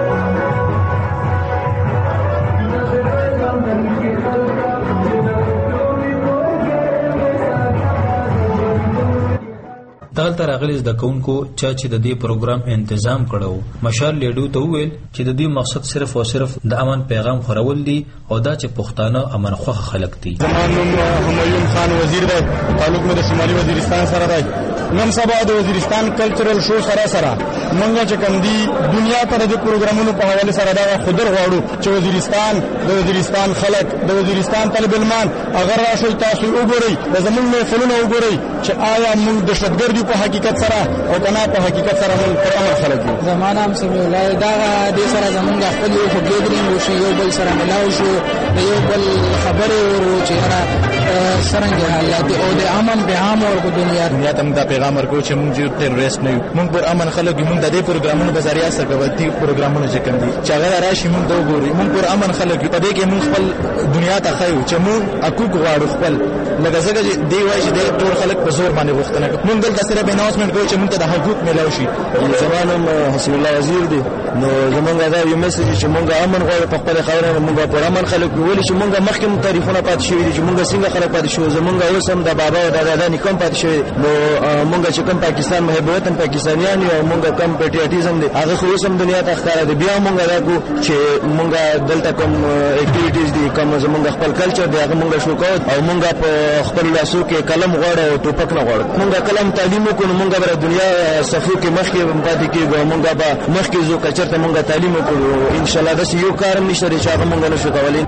دلته راغلي زده کوونکو چا چې د دې پروګرام تنظیم کړو مشال لیډو ته وویل چې د دې مقصد صرف او صرف د امن پیغام خورول دي او دا چې پښتانه امن خوښ خلک دي. زمان نوم همایون خان وزیر دی تعلق مې د شمالي وزیرستان سره دی. نن سبا د وزیرستان کلچرل شو سره سره مونږ چې کوم دي دنیا ته د پروګرامونو په حواله سره دا خبر غواړو چې وزیرستان د وزیرستان خلک د وزیرستان طالب علمان اگر راشي تاسو وګورئ د زمونږ محفلونه وګورئ چې آیا موږ د شتګردي په حقیقت سره او کنا په حقیقت سره موږ پر امر خلک یو. زمانه هم سمې ولای دا د سره زمونږ خپل یو فګیدرینګ وشي یو بل سره ملاو شو یو بل خبره ورو چې را سرنګ حالات او د امن به عام او په دنیا دنیا ته موږ پیغام ورکو چې موږ یو ټیرریست نه یو. موږ پر امن خلک موږ د دې پروګرامونو په ذریعہ سره کوي پروګرامونه چې کوم دي چې هغه راشي موږ دا وګورئ. موږ پر امن خلک په دې کې موږ خپل دنیا ته خایو چې موږ حقوق غواړو خپل لکه څنګه چې دی وایي چې د ټول خلک په زور باندې غوښتنه کوي. موږ دلته سره به اناونسمنت کوو چې موږ ته د حقوق ملو شي. زمانم حسین الله وزیر دی نو زمونږ دا یو میسج چې موږ امن غواړو په خپل خاورې موږ پر امن خلک ویل چې موږ مخکې تاریخونه پات شوی دي چې موږ څنګه خلک پات شو زمونږ اوس هم د بابا او د دادا نکم پات شوی نو موږ چې کوم پاکستان محب وطن پاکستانیان یو موږ کوم پیټریاټیزم دی هغه خو اوس هم دنیا ته ښکارا دی. بیا موږ راکو چې موږ دلته کوم اکټیویټیز دي کوم زمونږ خپل کلچر دی هغه موږ شو کوو او موږ په خپل لاسو کې قلم غواړو او ټوپک نه غواړو. موږ قلم تعلیم وکړو موږ بر دنیا صفو کې مخکې پاتې کېږو موږ به مخکې زو کچر ته موږ تعلیم وکړو ان شاء الله دا یو کار نشته چې هغه موږ نشو کولای.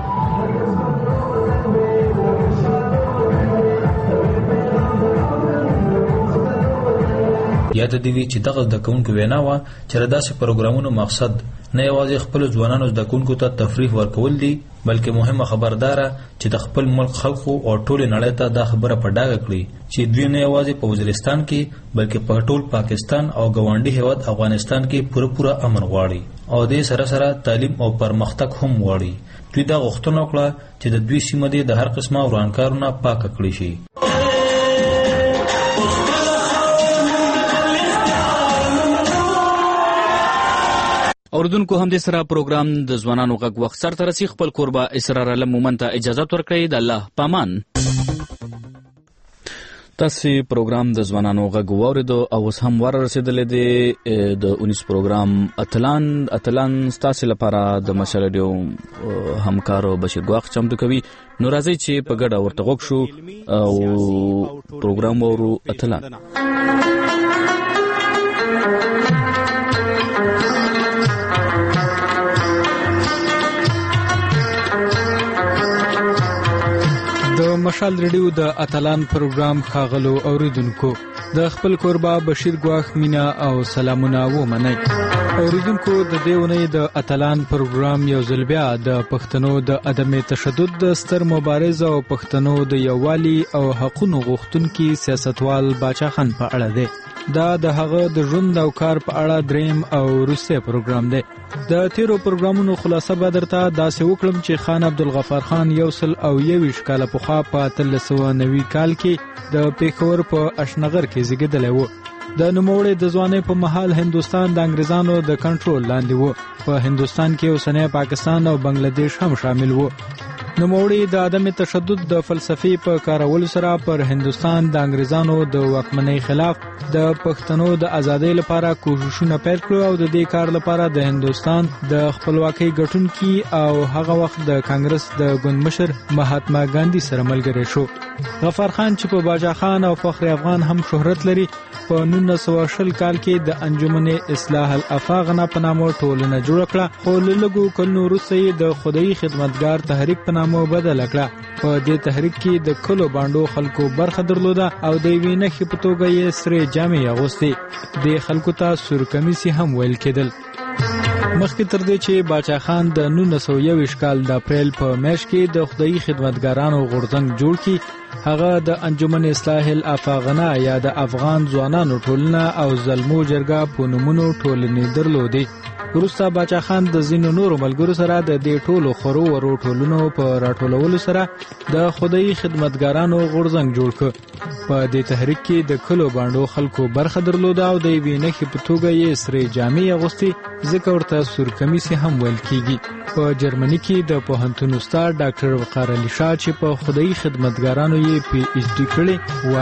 یاد دي وی چې دغه د کوونکو وینا و چې داسې پروګرامونو مقصد نه یوازې خپل ځوانانو د کوونکو ته تفریح ورکول دي بلکې مهمه خبردارا چې د خپل ملک خلکو او ټول نړۍ ته دا خبره په ډاګه کړي چې دوی نه یوازې په وزیرستان کې بلکې په ټول پاکستان او ګاونډي هیواد افغانستان کې پوره پوره امن غواړي او د سره سره تعلیم او پرمختګ هم غواړي. دوی دا غوښتنه وکړه چې د دوی سیمه د هر قسمه ورانکارونه پاک کړي شي. اوردونکو هم د سره پروګرام د ځوانانو غږ وخت سره ترسي خپل قربا اسرار علم مومن ته اجازه ورکړي د الله پامان. تاسو پروګرام د ځوانانو غږ واوریدو او اوس هم ور رسیدلې دی د اونیس پروګرام اتلان اتلان تاسو لپاره د مشال ریډیو همکارو بشیر ګواخ چمتو کوي. نو راځي چې په ګډه ورته غوښ شو او پروګرام ورو اتلان. د مشال ریډیو د اتلان پروګرام خاغلو اوریدونکو د خپل کوربا بشیر ګواخ مینا او سلامونه و منئ. اوریدونکو د دیونې د اتلان پروګرام یو ځل بیا د پښتنو د عدم تشدد د ستر مبارز او پښتنو د یووالي او حقوقو غوښتونکي سیاستوال باچا خان په اړه دی. دا د هغه د ژوند او کار په اړه دریم او وروستی پروګرام دی. د تیرو پروګرامونو خلاصه به درته داسې وکړم چې خان عبدالغفار خان یو سل او یویشت کاله پخوا په اتلس سوه نوي کال کې د پیښور په اشنغر کې زیږېدلی و. د نوموړي د ځوانۍ په مهال هندوستان د انګریزانو د کنټرول لاندې و. په هندوستان کې اوسنی پاکستان او بنگلاديش هم شامل و. نوموړي د عدم تشدد د فلسفي په کارولو سره پر هندوستان د انګریزانو د واکمنۍ خلاف د پښتنو د ازادۍ لپاره کوښښونه پیل کړو او د دې کار لپاره د هندوستان د خپلواکۍ ګټونکي او هغه وخت د کانګرس د ګوند مشر مهاتما ګاندھی سره ملګری شو. غفار خان چې په باچا خان او فخر افغان هم شهرت لري په نولس سوه شل کال کې د انجمن اصلاح الافاغنا په نامه ټولنه جوړه کړه، خو له لږو کلونو وروسته یې د خدایي خدمتګار تحریک په نامه بدله کړه. په دې تحریک کې د کلو باندو خلکو برخه درلوده او د یوې نښې په توګه یې سرې جامې اغوستې. د خلکو ته سور کمیسي هم ویل کېدل. مخکې تر دې چې باچا خان د نولس سوه یویشت کال د اپریل په میاشت کې د خدایي خدمتګارانو غورځنګ جوړ کړي، هغه د انجمن اصلاح الافاغنا یا د افغان ځوانانو ټولنه او زلمو جرګه په نومونو ټولنې درلودې. وروسته باچا خان د ځینو نورو ملګرو سره د دې ټولو خرو ورو ټولنو په راټولولو سره د خدایي خدمتګارانو غورځنګ جوړ کړ. په دې تحریک کې د کلو باندو خلکو برخه درلوده او د یوې نښې په توګه یې سرې جامې اغوستې، ځکه ورته سور کمیسي هم ویل کېږي. په جرمني کې د پوهنتون استاد ډاکټر وقار علي شاه چې په خدایي خدمتګارانو یې پی ایچ ډي کړې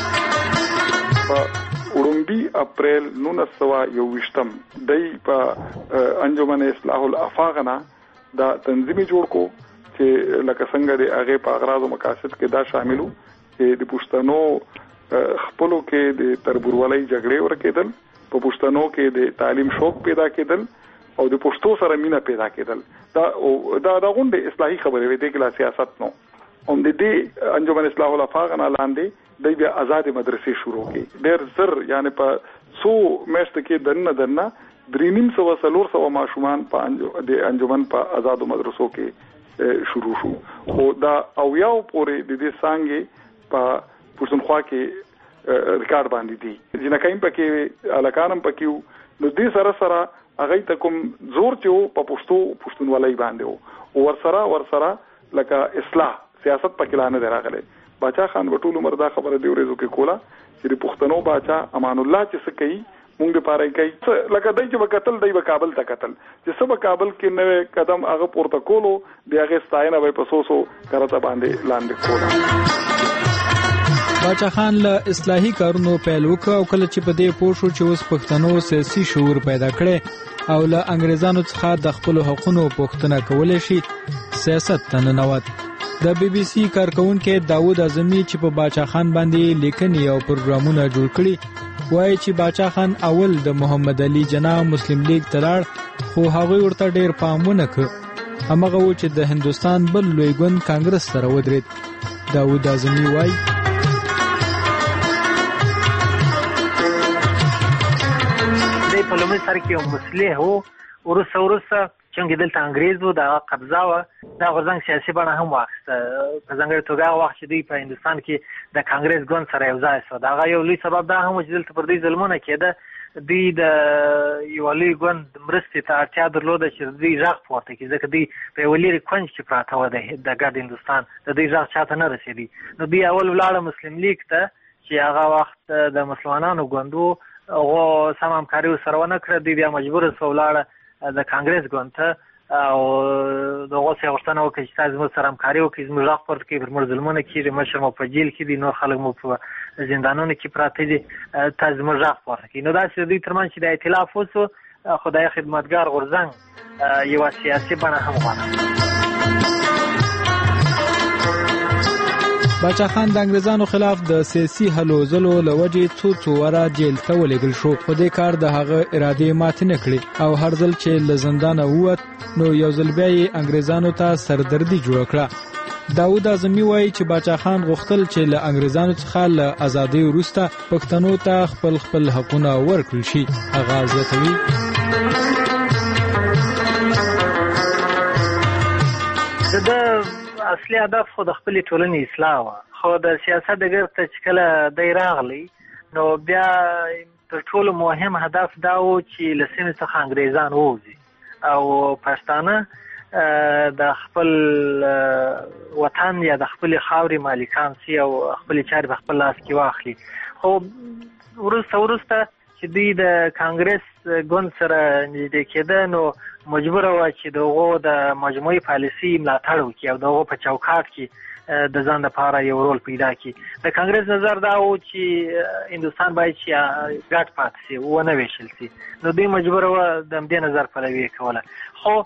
وایي په وړومبي اپریل نولس سوه یوویشتم دی په انجمن اصلاح الافاغنا دا تنظیمي جوړ کو چې لکه څنګه د هغې په اغراض او مقاصد کې دا شاملو چې د پښتنو خپلو کې د تربورولۍ جګړې ورکېدل، په پښتنو کې د تعلیم شوق پیدا کېدل او د پښتو سره مینه پیدا کېدل. دا دا د غونډې اصلاحي خبرې وې، دې کې لا سیاست نو. هم د دې انجمن اصلاح الافاغنا لاندې د بیا آزاد مدرسې شروع کړي. ډېر زر یعنی په څو میاشتو کې دننه دننه درې نیم سوه څلور سوه ماشومان په د انجمن په آزادو مدرسو کې شروع شو. خو دا اویاو پورې د دې څانګې په پښتونخوا کې ریکارډ باندې دي. جنکایم پکې الکانم پکې نو دې سره سره هغه ته کوم زور چې په پښتو پښتونولۍ باندې وو ورسره ورسره لکه اصلاح سیاست پکې لانه دراغله. باچا خان وټول عمر دا خبره دی ورېزو کې کولا چې د پښتنو باچا امان الله چې څه کوي مونږ د پاره کوي، لکه دای چې وکتل دی په کابل ته قتل چې سبا کابل کې نوې قدم هغه پورته کولو دی، هغه ستاینه وای په سوسو کرته باندې لاندې کولا. باچا خان له اصلاحي کارونو پیل وکړ او کله چې په دې پوه شو چې اوس پښتنو سیاسي شعور پیدا کړي او له انګریزانو څخه د خپل حقوقو پوښتنه کولای شي، سیاست ته ننوت. د بي بي سي کارکونکو داوود اعظمي چې په باچا خان باندې لیکنې او پروګرامونه جوړ کړي وایي چې باچا خان اول د محمد علي جناح مسلم لیگ تلاړ، خو هغه ورته ډېر پام ونه کړ. همغه و چې د هندوستان بل لوی ګوند کانګرس سره ودرېد. داوود اعظمي وایي په لومړي سر کې یو مصلح و، وروسته وروسته چونکې دلته انګریز و د هغه قبضه وه، دا غورځنګ سیاسي بڼه هم واخیسته. په ځانګړې توګه هغه وخت چې دوی په هندوستان کې د کانګریس ګوند سره یو ځای شو، د هغه یو لوی سبب دا هم و چې دلته پر دوی ظلمونه کېده. دوی د یوه لوی ګوند مرستې ته اړتیا درلوده چې دوی غږ پورته کړي، ځکه دوی په یوه لرې کونج کې پراته وه د ګډ هندوستان، د دوی غږ چاته نه رسېدي. نو دوی اول ولاړه مسلم لیگ ته چې هغه وخت د مسلمانانو ګوند و، هغو سم همکاري ورسره ونه کړه. دوی بیا مجبوره سوه ولاړه د کانګریس ګوند ته او دغه څه غوښتنه وکړي چې تاسو سره همکاري وکړي، زموږ حق پورته کوي، پر موږ ظلمونه کېږي، مشر مو په جیل کې دي، نور خلک مو په زندانونو کې پراته دي، تاسو زموږ حق پورته کوي. نو داسې د دوی ترمنځ چې د ائتلاف وسو، خدای خدمتګار غورځنګ یوه سیاسي بڼه هم غوره. باچا خان د انګریزانو خلاف د سیاسي هلو ځلو له وجې څو څو واره جیل ته ولېږل شو، خو دې کار د هغه ارادې ماتې نه کړې او هر ځل چې له زندانه ووت نو یو ځل بیا یې انګریزانو ته سردردي جوړه کړه. داود اعظمي وایي چې باچا خان غوښتل چې له انګریزانو څخه له ازادۍ وروسته پښتنو ته خپل خپل حقونه ورکړل شي. هغه زیاتوي د اصلي هدف خو د خپلې ټولنې اصلاح وه، خو د سیاست ډګر ته چې کله دی راغلی نو بیا تر ټولو مهم هدف دا و چې له سیمې څخه انګریزان ووځي او پښتانه د خپل وطن یا د خپلې خاورې مالکان سي او خپلې چارې په خپل لاس کې واخلي. خو وروسته وروسته چې دوی د کانګرس ګوند سره نږدې کېده نو مجبوره وه چې دغو د مجموعي پالیسي ملاتړ وکړي او دغو په چوکاټ کې د ځان لپاره یو رول پیدا کړي. د کانګرس نظر دا و چې هندوستان باید چې ګډ پاتې شي، ونه ویشل شي، نو دوی مجبوره وه د همدې نظر پلوي یې کوله. خو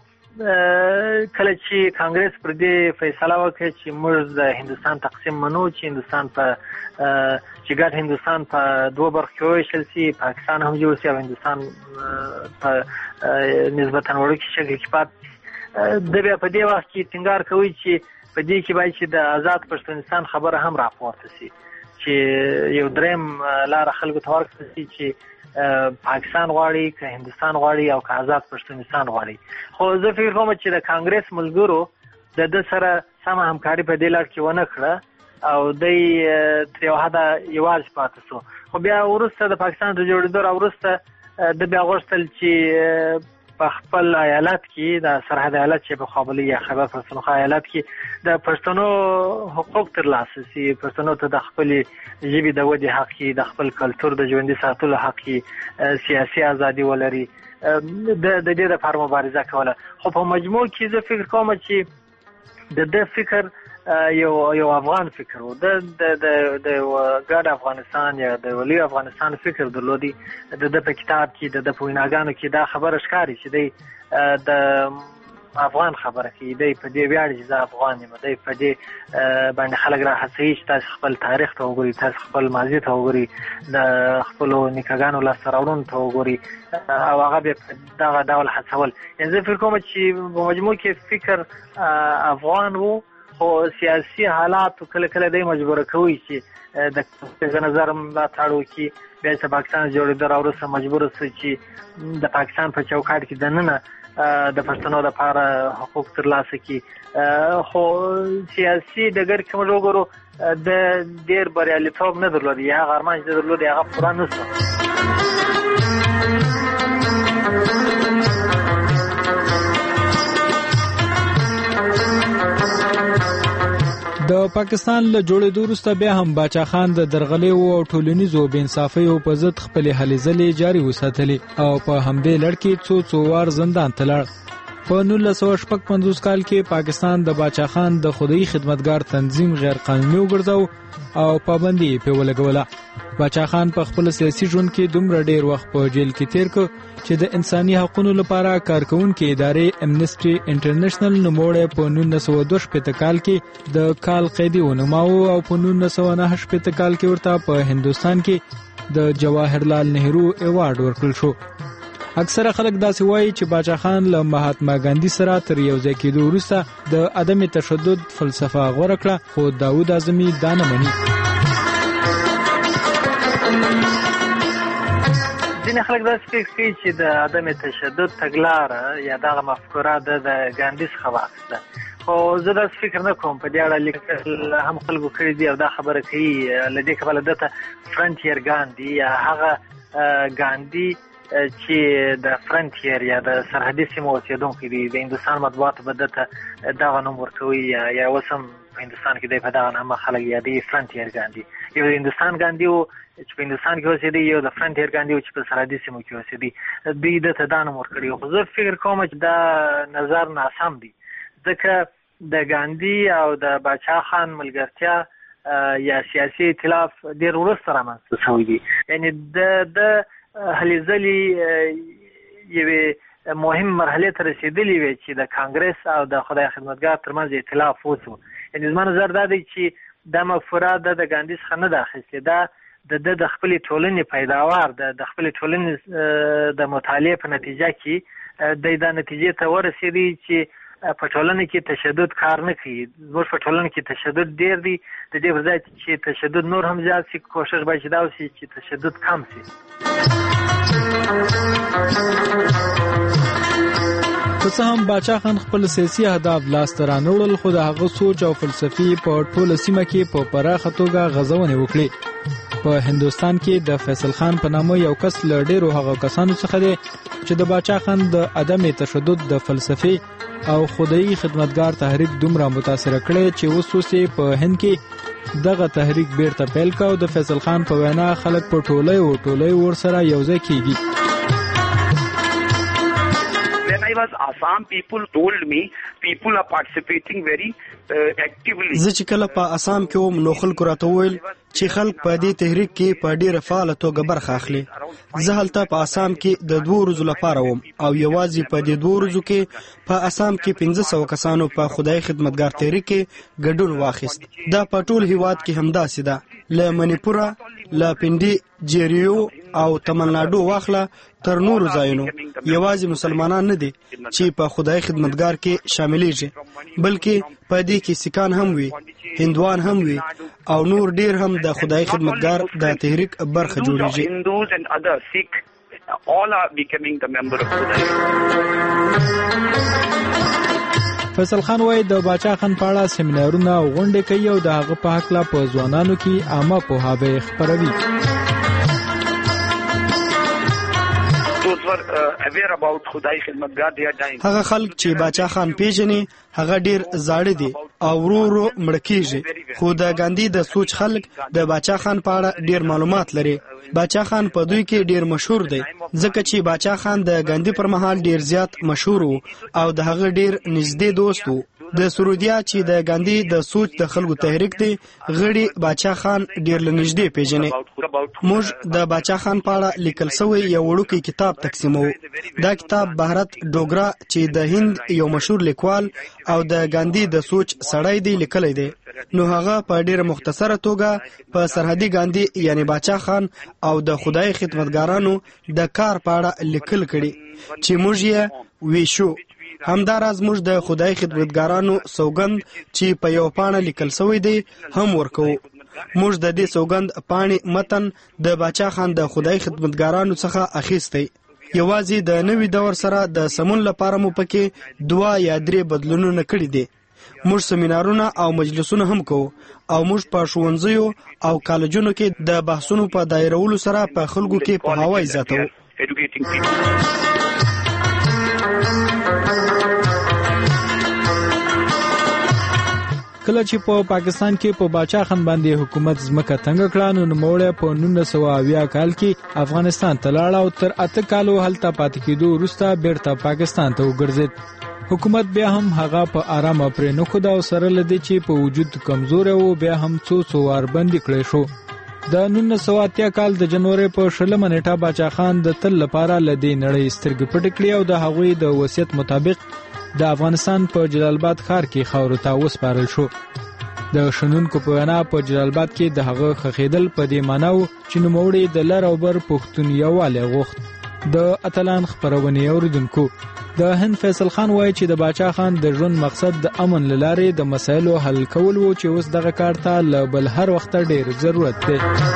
کله چې کانګرس پر دې فیصله وکړه چې موږ د هندوستان تقسیم منو، چې هندوستان په چې ګډ هندوستان په دوه برخو کې وویشل شي، پاکستان هم جوړ شي او هندوستان په نسبتا وړوکي شکل کې پاتې شي، د بیا په دې وخت کې ټینګار کوي چې په دې کې باید چې د آزاد پښتونستان خبره هم راپورته شي، چې یو دریم لاره خلکو ته ورکړل شي چې پاکستان غواړي که هندوستان غواړي او که آزاد پښتونستان غواړي. خو زه فکر کوم چې د کانګرس ملګرو د ده سره سمه همکاري په دې لړ کې ونه کړه او دی تر یو حده یوازې پاتې شو. خو بیا وروسته د پاکستان د جوړېدو راوروسته د بیا غوښتل چې په خپل ایالت کې د سرحد ایالت چې په قابل یا خیبر پښتونخوا ایالت کې د پښتنو حقوق ترلاسه شي، پښتنو ته د خپل ژبې د ودې حق کې، د خپل کلتور د ژوندي ساتلو حق کې، سیاسي ازادي ولري، د دې لپاره مبارزه کوله. خو په مجموع کې زه فکر کوم چې د دې فکر یو یو افغان فکر و، د د د ګډ افغانستان یا د ولی افغانستان فکر درلودي. د د په کتاب کې د د په ویناګانو کې دا خبره ښکاري چې دی د افغان خبره کوي، دی په دې ویاړي چې زه افغان یم، دی په دې باندې خلک راهڅوي چې تاسو خپل تاریخ ته وګورئ، تاسو خپل ماضي ته وګورئ، د خپلو نیکهګانو لاسته راوړنو ته وګورئ او هغه بیا په دغه ډول هڅول. یعنې زه فکر کوم چې په مجموع کې فکر افغان و، خو سیاسي حالات کله کله دی مجبوره کوي چې د نظر ملاتړ وکړي. بیا چې پاکستان جوړېده راوروسته مجبوره شو چې د پاکستان په چوکاټ کې دننه د پښتنو لپاره حقوق ترلاسه کړي. خو سیاسي ډګر کې موږ وګورو د ډېر بریالیتوب نه درلود، یا هغه ارمان چې درلود هغه پوره نه شو. د پاکستان له جوړېدو وروسته بیا هم باچا خان د درغلیو او ټولنیزو بې انصافیو په ضد خپلې هلې ځلې جاري وساتلې او په همدې لړ کې څو څو وار زندان ته لاړ. په نولس سوه شپږ پنځوس کال کې پاکستان د باچا خان د خدای خدمتګار تنظیم غیر قانوني وګرځاو او پابندي یې پرې ولګوله. باچا خان په خپل سیاسي ژوند کې دومره ډېر وخت په جیل کې تیر کړ چې د انساني حقوقو لپاره کارکونکو ادارې امنیسټي انټرنیشنل نوموړی په نولس سوه دوه شپېته کال کې د کال قیدي ونوماوه او په نولس سوه نهه شپېته کال کې ورته په هندوستان کې د جواهرلال نهرو ایوارډ ورکړل شو. اکثره خلک داسې وایي چې باچا خان له مهاتما ګاندھی سره تر یو ځای کېدو وروسته د عدم تشدد فلسفه غوره کړه، خو داود اعظمي دا نه مني. ځینې خلک داسې فکر کوي چې د عدم تشدد تګلاره یا دغه مفکوره د ګاندھی څخه واخیسته، خو زه داسې فکر نه کوم. په دې اړه لیکل هم خلکو کړي دي او دا خبره کوي له دې کبله دته فرنټیر ګاندھی یا هغه ګاندھی چې د فرنټیر یا د سرحدي سیمو اوسېدونکی دي، د هندوستان مطبوعاتو به دته دغه نوم ورکوي یا اوس هم په هندوستان کې دی په دغه نامه خلک یادوي فرنټیر ګاندھی. یو د هندوستان ګاندي و چې په هندوستان کې اوسېدی، یو د فرنټیر ګاندي و چې په سرحدي سیمو کې اوسېدی. دوی دته دا نوم ورکړی. خو زه فکر کوم چې دا نظر ناسم دی، ځکه د ګاندي او د باچا خان ملګرتیا یا سیاسي ائتلاف ډېر وروسته رامنځته شوی دی. یعنې د د هلې ځلې یوې مهم مرحلې ته رسېدلې وې چې د کانګرس او د خدای خدمتګار ترمنځ ائتلاف وشو. یعنې زما نظر دا دی چې دا مفکوره د د ګاندي څخه نه ده اخیستې، دا د د د خپلې ټولنې پیداوار ده، د خپلې ټولنې د مطالعې په نتیجه کې دی دا نتیجې ته ورسېدی چې په ټولنه کې تشدد کار نه کوي. زموږ په ټولنه کې تشدد ډېر دی، د دې پر ځای چې تشدد نور هم زیات شي، کوښښ باید چې دا وشي چې تشدد کم شي. که څه هم باچا خان خپل سیاسي اهداف لاسته رانه وړل، خو د هغه سوچ او فلسفي په ټوله سیمه کې په پراخه توګه غځونې وکړې. په هندوستان کې د فیصل خان په نامه یو کس له ډېرو هغه کسانو څخه دی چې د باچا خان د عدم تشدد د فلسفي او خدایي خدمتګار تحریک دومره متاثره کړی چې اوس اوس په هند کې دغه تحریک بیرته پیل کا او د فیصل خان په وینا خلک په ټولۍ او ټولۍ ورسره یوځای کیږي. When I was Assam, people told me people are participating very uh, actively. زه چې کله په آسام کې وم نو خلکو راته وویل چې خلک په دې تحریک کې په ډیره فعاله توګه برخه اخلي. زه هلته په آسام کې د دوه ورځو لپاره وم او یوازې په دې دوه ورځو کې په آسام کې پنځه سوه کسانو په خدای خدمتګار تحریک کې ګډون واخیست. دا په ټول هیواد کې همداسې ده، له منیپوره، له پنډي جیریو او تملناډو واخله تر نورو ځایونو. یوازې مسلمانان نه دي چې په خدای خدمتګار کې شاملېږي، بلکې په دې کې سیکان هم وي، هندوان هم وي او نور ډیر هم د خدای خدمتګار د تحریک برخه جوړیږي. فیصل خان وایي د باچا خان په اړه سیمینارونه او غونډې کوي او د هغه په هکله په ځوانانو کې عامه پوهاوی خپروي. هغه خلک چې باچا خان پیژني هغه ډیر زاړه دي او ورو ورو مړ کیږي، خو د ګاندي د سوچ خلک د باچا خان په اړه ډیر معلومات لري. باچا خان په دوی کې ډیر مشهور دی ځکه چې باچا خان د ګاندي پر مهال ډیر زیات مشهور وو او د هغه ډیر نږدې دوست وو. د سرودیا چې د ګاندي د سوچ د خلکو تحریک دی غړي باچا خان ډیر لنږدې پیژني. موږ د باچا خان په اړه لیکل شوی یو وړوکی کتاب تقسیمو. دا کتاب بهرت ډوګرا چې د هند یو مشهور لیکوال او د ګاندي د سوچ سړی دی لیکلی دی، نو هغه په ډیره مختصره توګه په سرحدي ګاندي یعنی باچا خان او د خدای خدمتګارانو د کار په اړه لیکل کړي چې موږ یې ویشو. همداراز موږ د خدای خدمتګارانو سوګند چې په یو پاڼه لیکل شوی دی هم ورکو. موږ د دې سوګند پاڼې متن د باچا خان د خدای خدمتګارانو څخه اخیستی. یوازې د نوي دور سره د سمون لپاره مو پکې دوه یا درې بدلونونه کړي دي. موږ سیمینارونه او مجلسونه هم کوو او موږ په ښوونځیو او کالجونو کې د بحثونو په دایرولو سره په خلکو کې پوهاوی زیاتوو. کله چې په پاکستان کې په باچا خان باندې حکومت ځمکه تنګ کړه نو نوموړی په نولس سوه اویا کال کې افغانستان ته لاړ او تر اته کالو هلته پاتې کېدو وروسته بیرته پاکستان ته وګرځېد. حکومت بیا هم هغه په آرامه پرې نښود او سره له دې چې په وجود کمزوری و بیا هم څو څو وار بندي کړی شو. د نولس سوه اتیا کال د جنوري په شلمه نیټه باچا خان د تل لپاره له دې نړۍ سترګې پټې کړې او د هغوی د وصیت مطابق د افغانستان په جلال آباد ښار کې خاورو ته وسپارل شو. د شنونکو په وینا په جلال آباد کې د هغه ښخېدل په دې معنا و چې نوموړي د لر او بر پښتون یووالی غوښت. د اتلان خپرونې اوریدونکو، د هند فیصل خان وایي چې د باچا خان د ژوند مقصد د امن له لارې د مسایلو حل کول و چې اوس دغه کار ته له بل هر وخت ډېر ضرورت دی.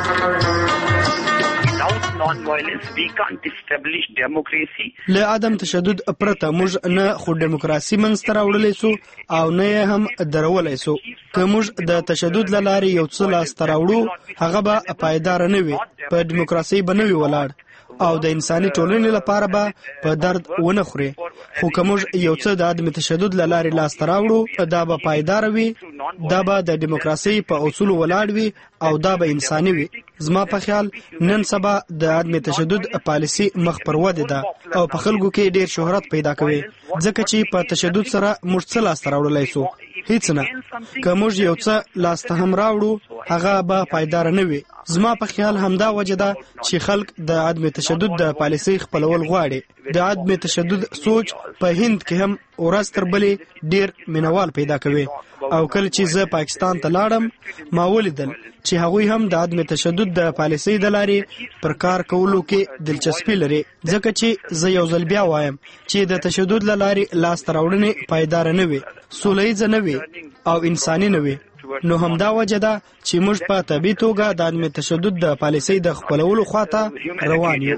له عدم تشدد پرته موږ نه خو دیموکراسي منځته راوړلی سو او نه یې هم درولای سو. که موږ د تشدد له لارې یو څه لاسته راوړو هغه به پایداره نه وي، په دیموکراسي به نه وي ولاړ او د انساني ټولنې لپاره به په درد ونه خوري. خو که موږ یو څه د عدم تشدد له لارې لاسته راوړو، دا به پایدار وي، دا به د دیموکراسۍ په اصولو ولاړ وي او دا به انساني وي. زما په خیال نن سبا د عدم تشدد پالیسي مخ پر ودې ده او په خلکو کې ډیر شهرت پیدا کوي، ځکه چې په تشدد سره موږ څه لاسته راوړلی سو؟ هیڅ نه. که موږ یو څه لاسته هم راوړو هغه به پایدار نه وي. زما په خیال همدا وجه ده چې خلک د عدم تشدد د پالیسۍ خپلول غواړي. د عدم تشدد سوچ په هند کې هم ورځ تر بلې ډیر مینوال پیدا کوي او کله چې زه پاکستان ته لاړم ما ولیدل چې هغوی هم د عدم تشدد د پالیسۍ د لارې پر کار کولو کې دلچسپي لري، ځکه چې زه یو ځل بیا وایم چې د تشدد له لارې لاسته راوړنې پایدار نه وي، سوله نه وي او انساني نه وي. نو همدا وجه ده چې موږ په طبیعي توګه د عدم تشدد د پالیسۍ د خپلولو خواته روان یو.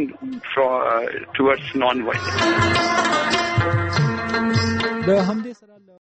د همدې سره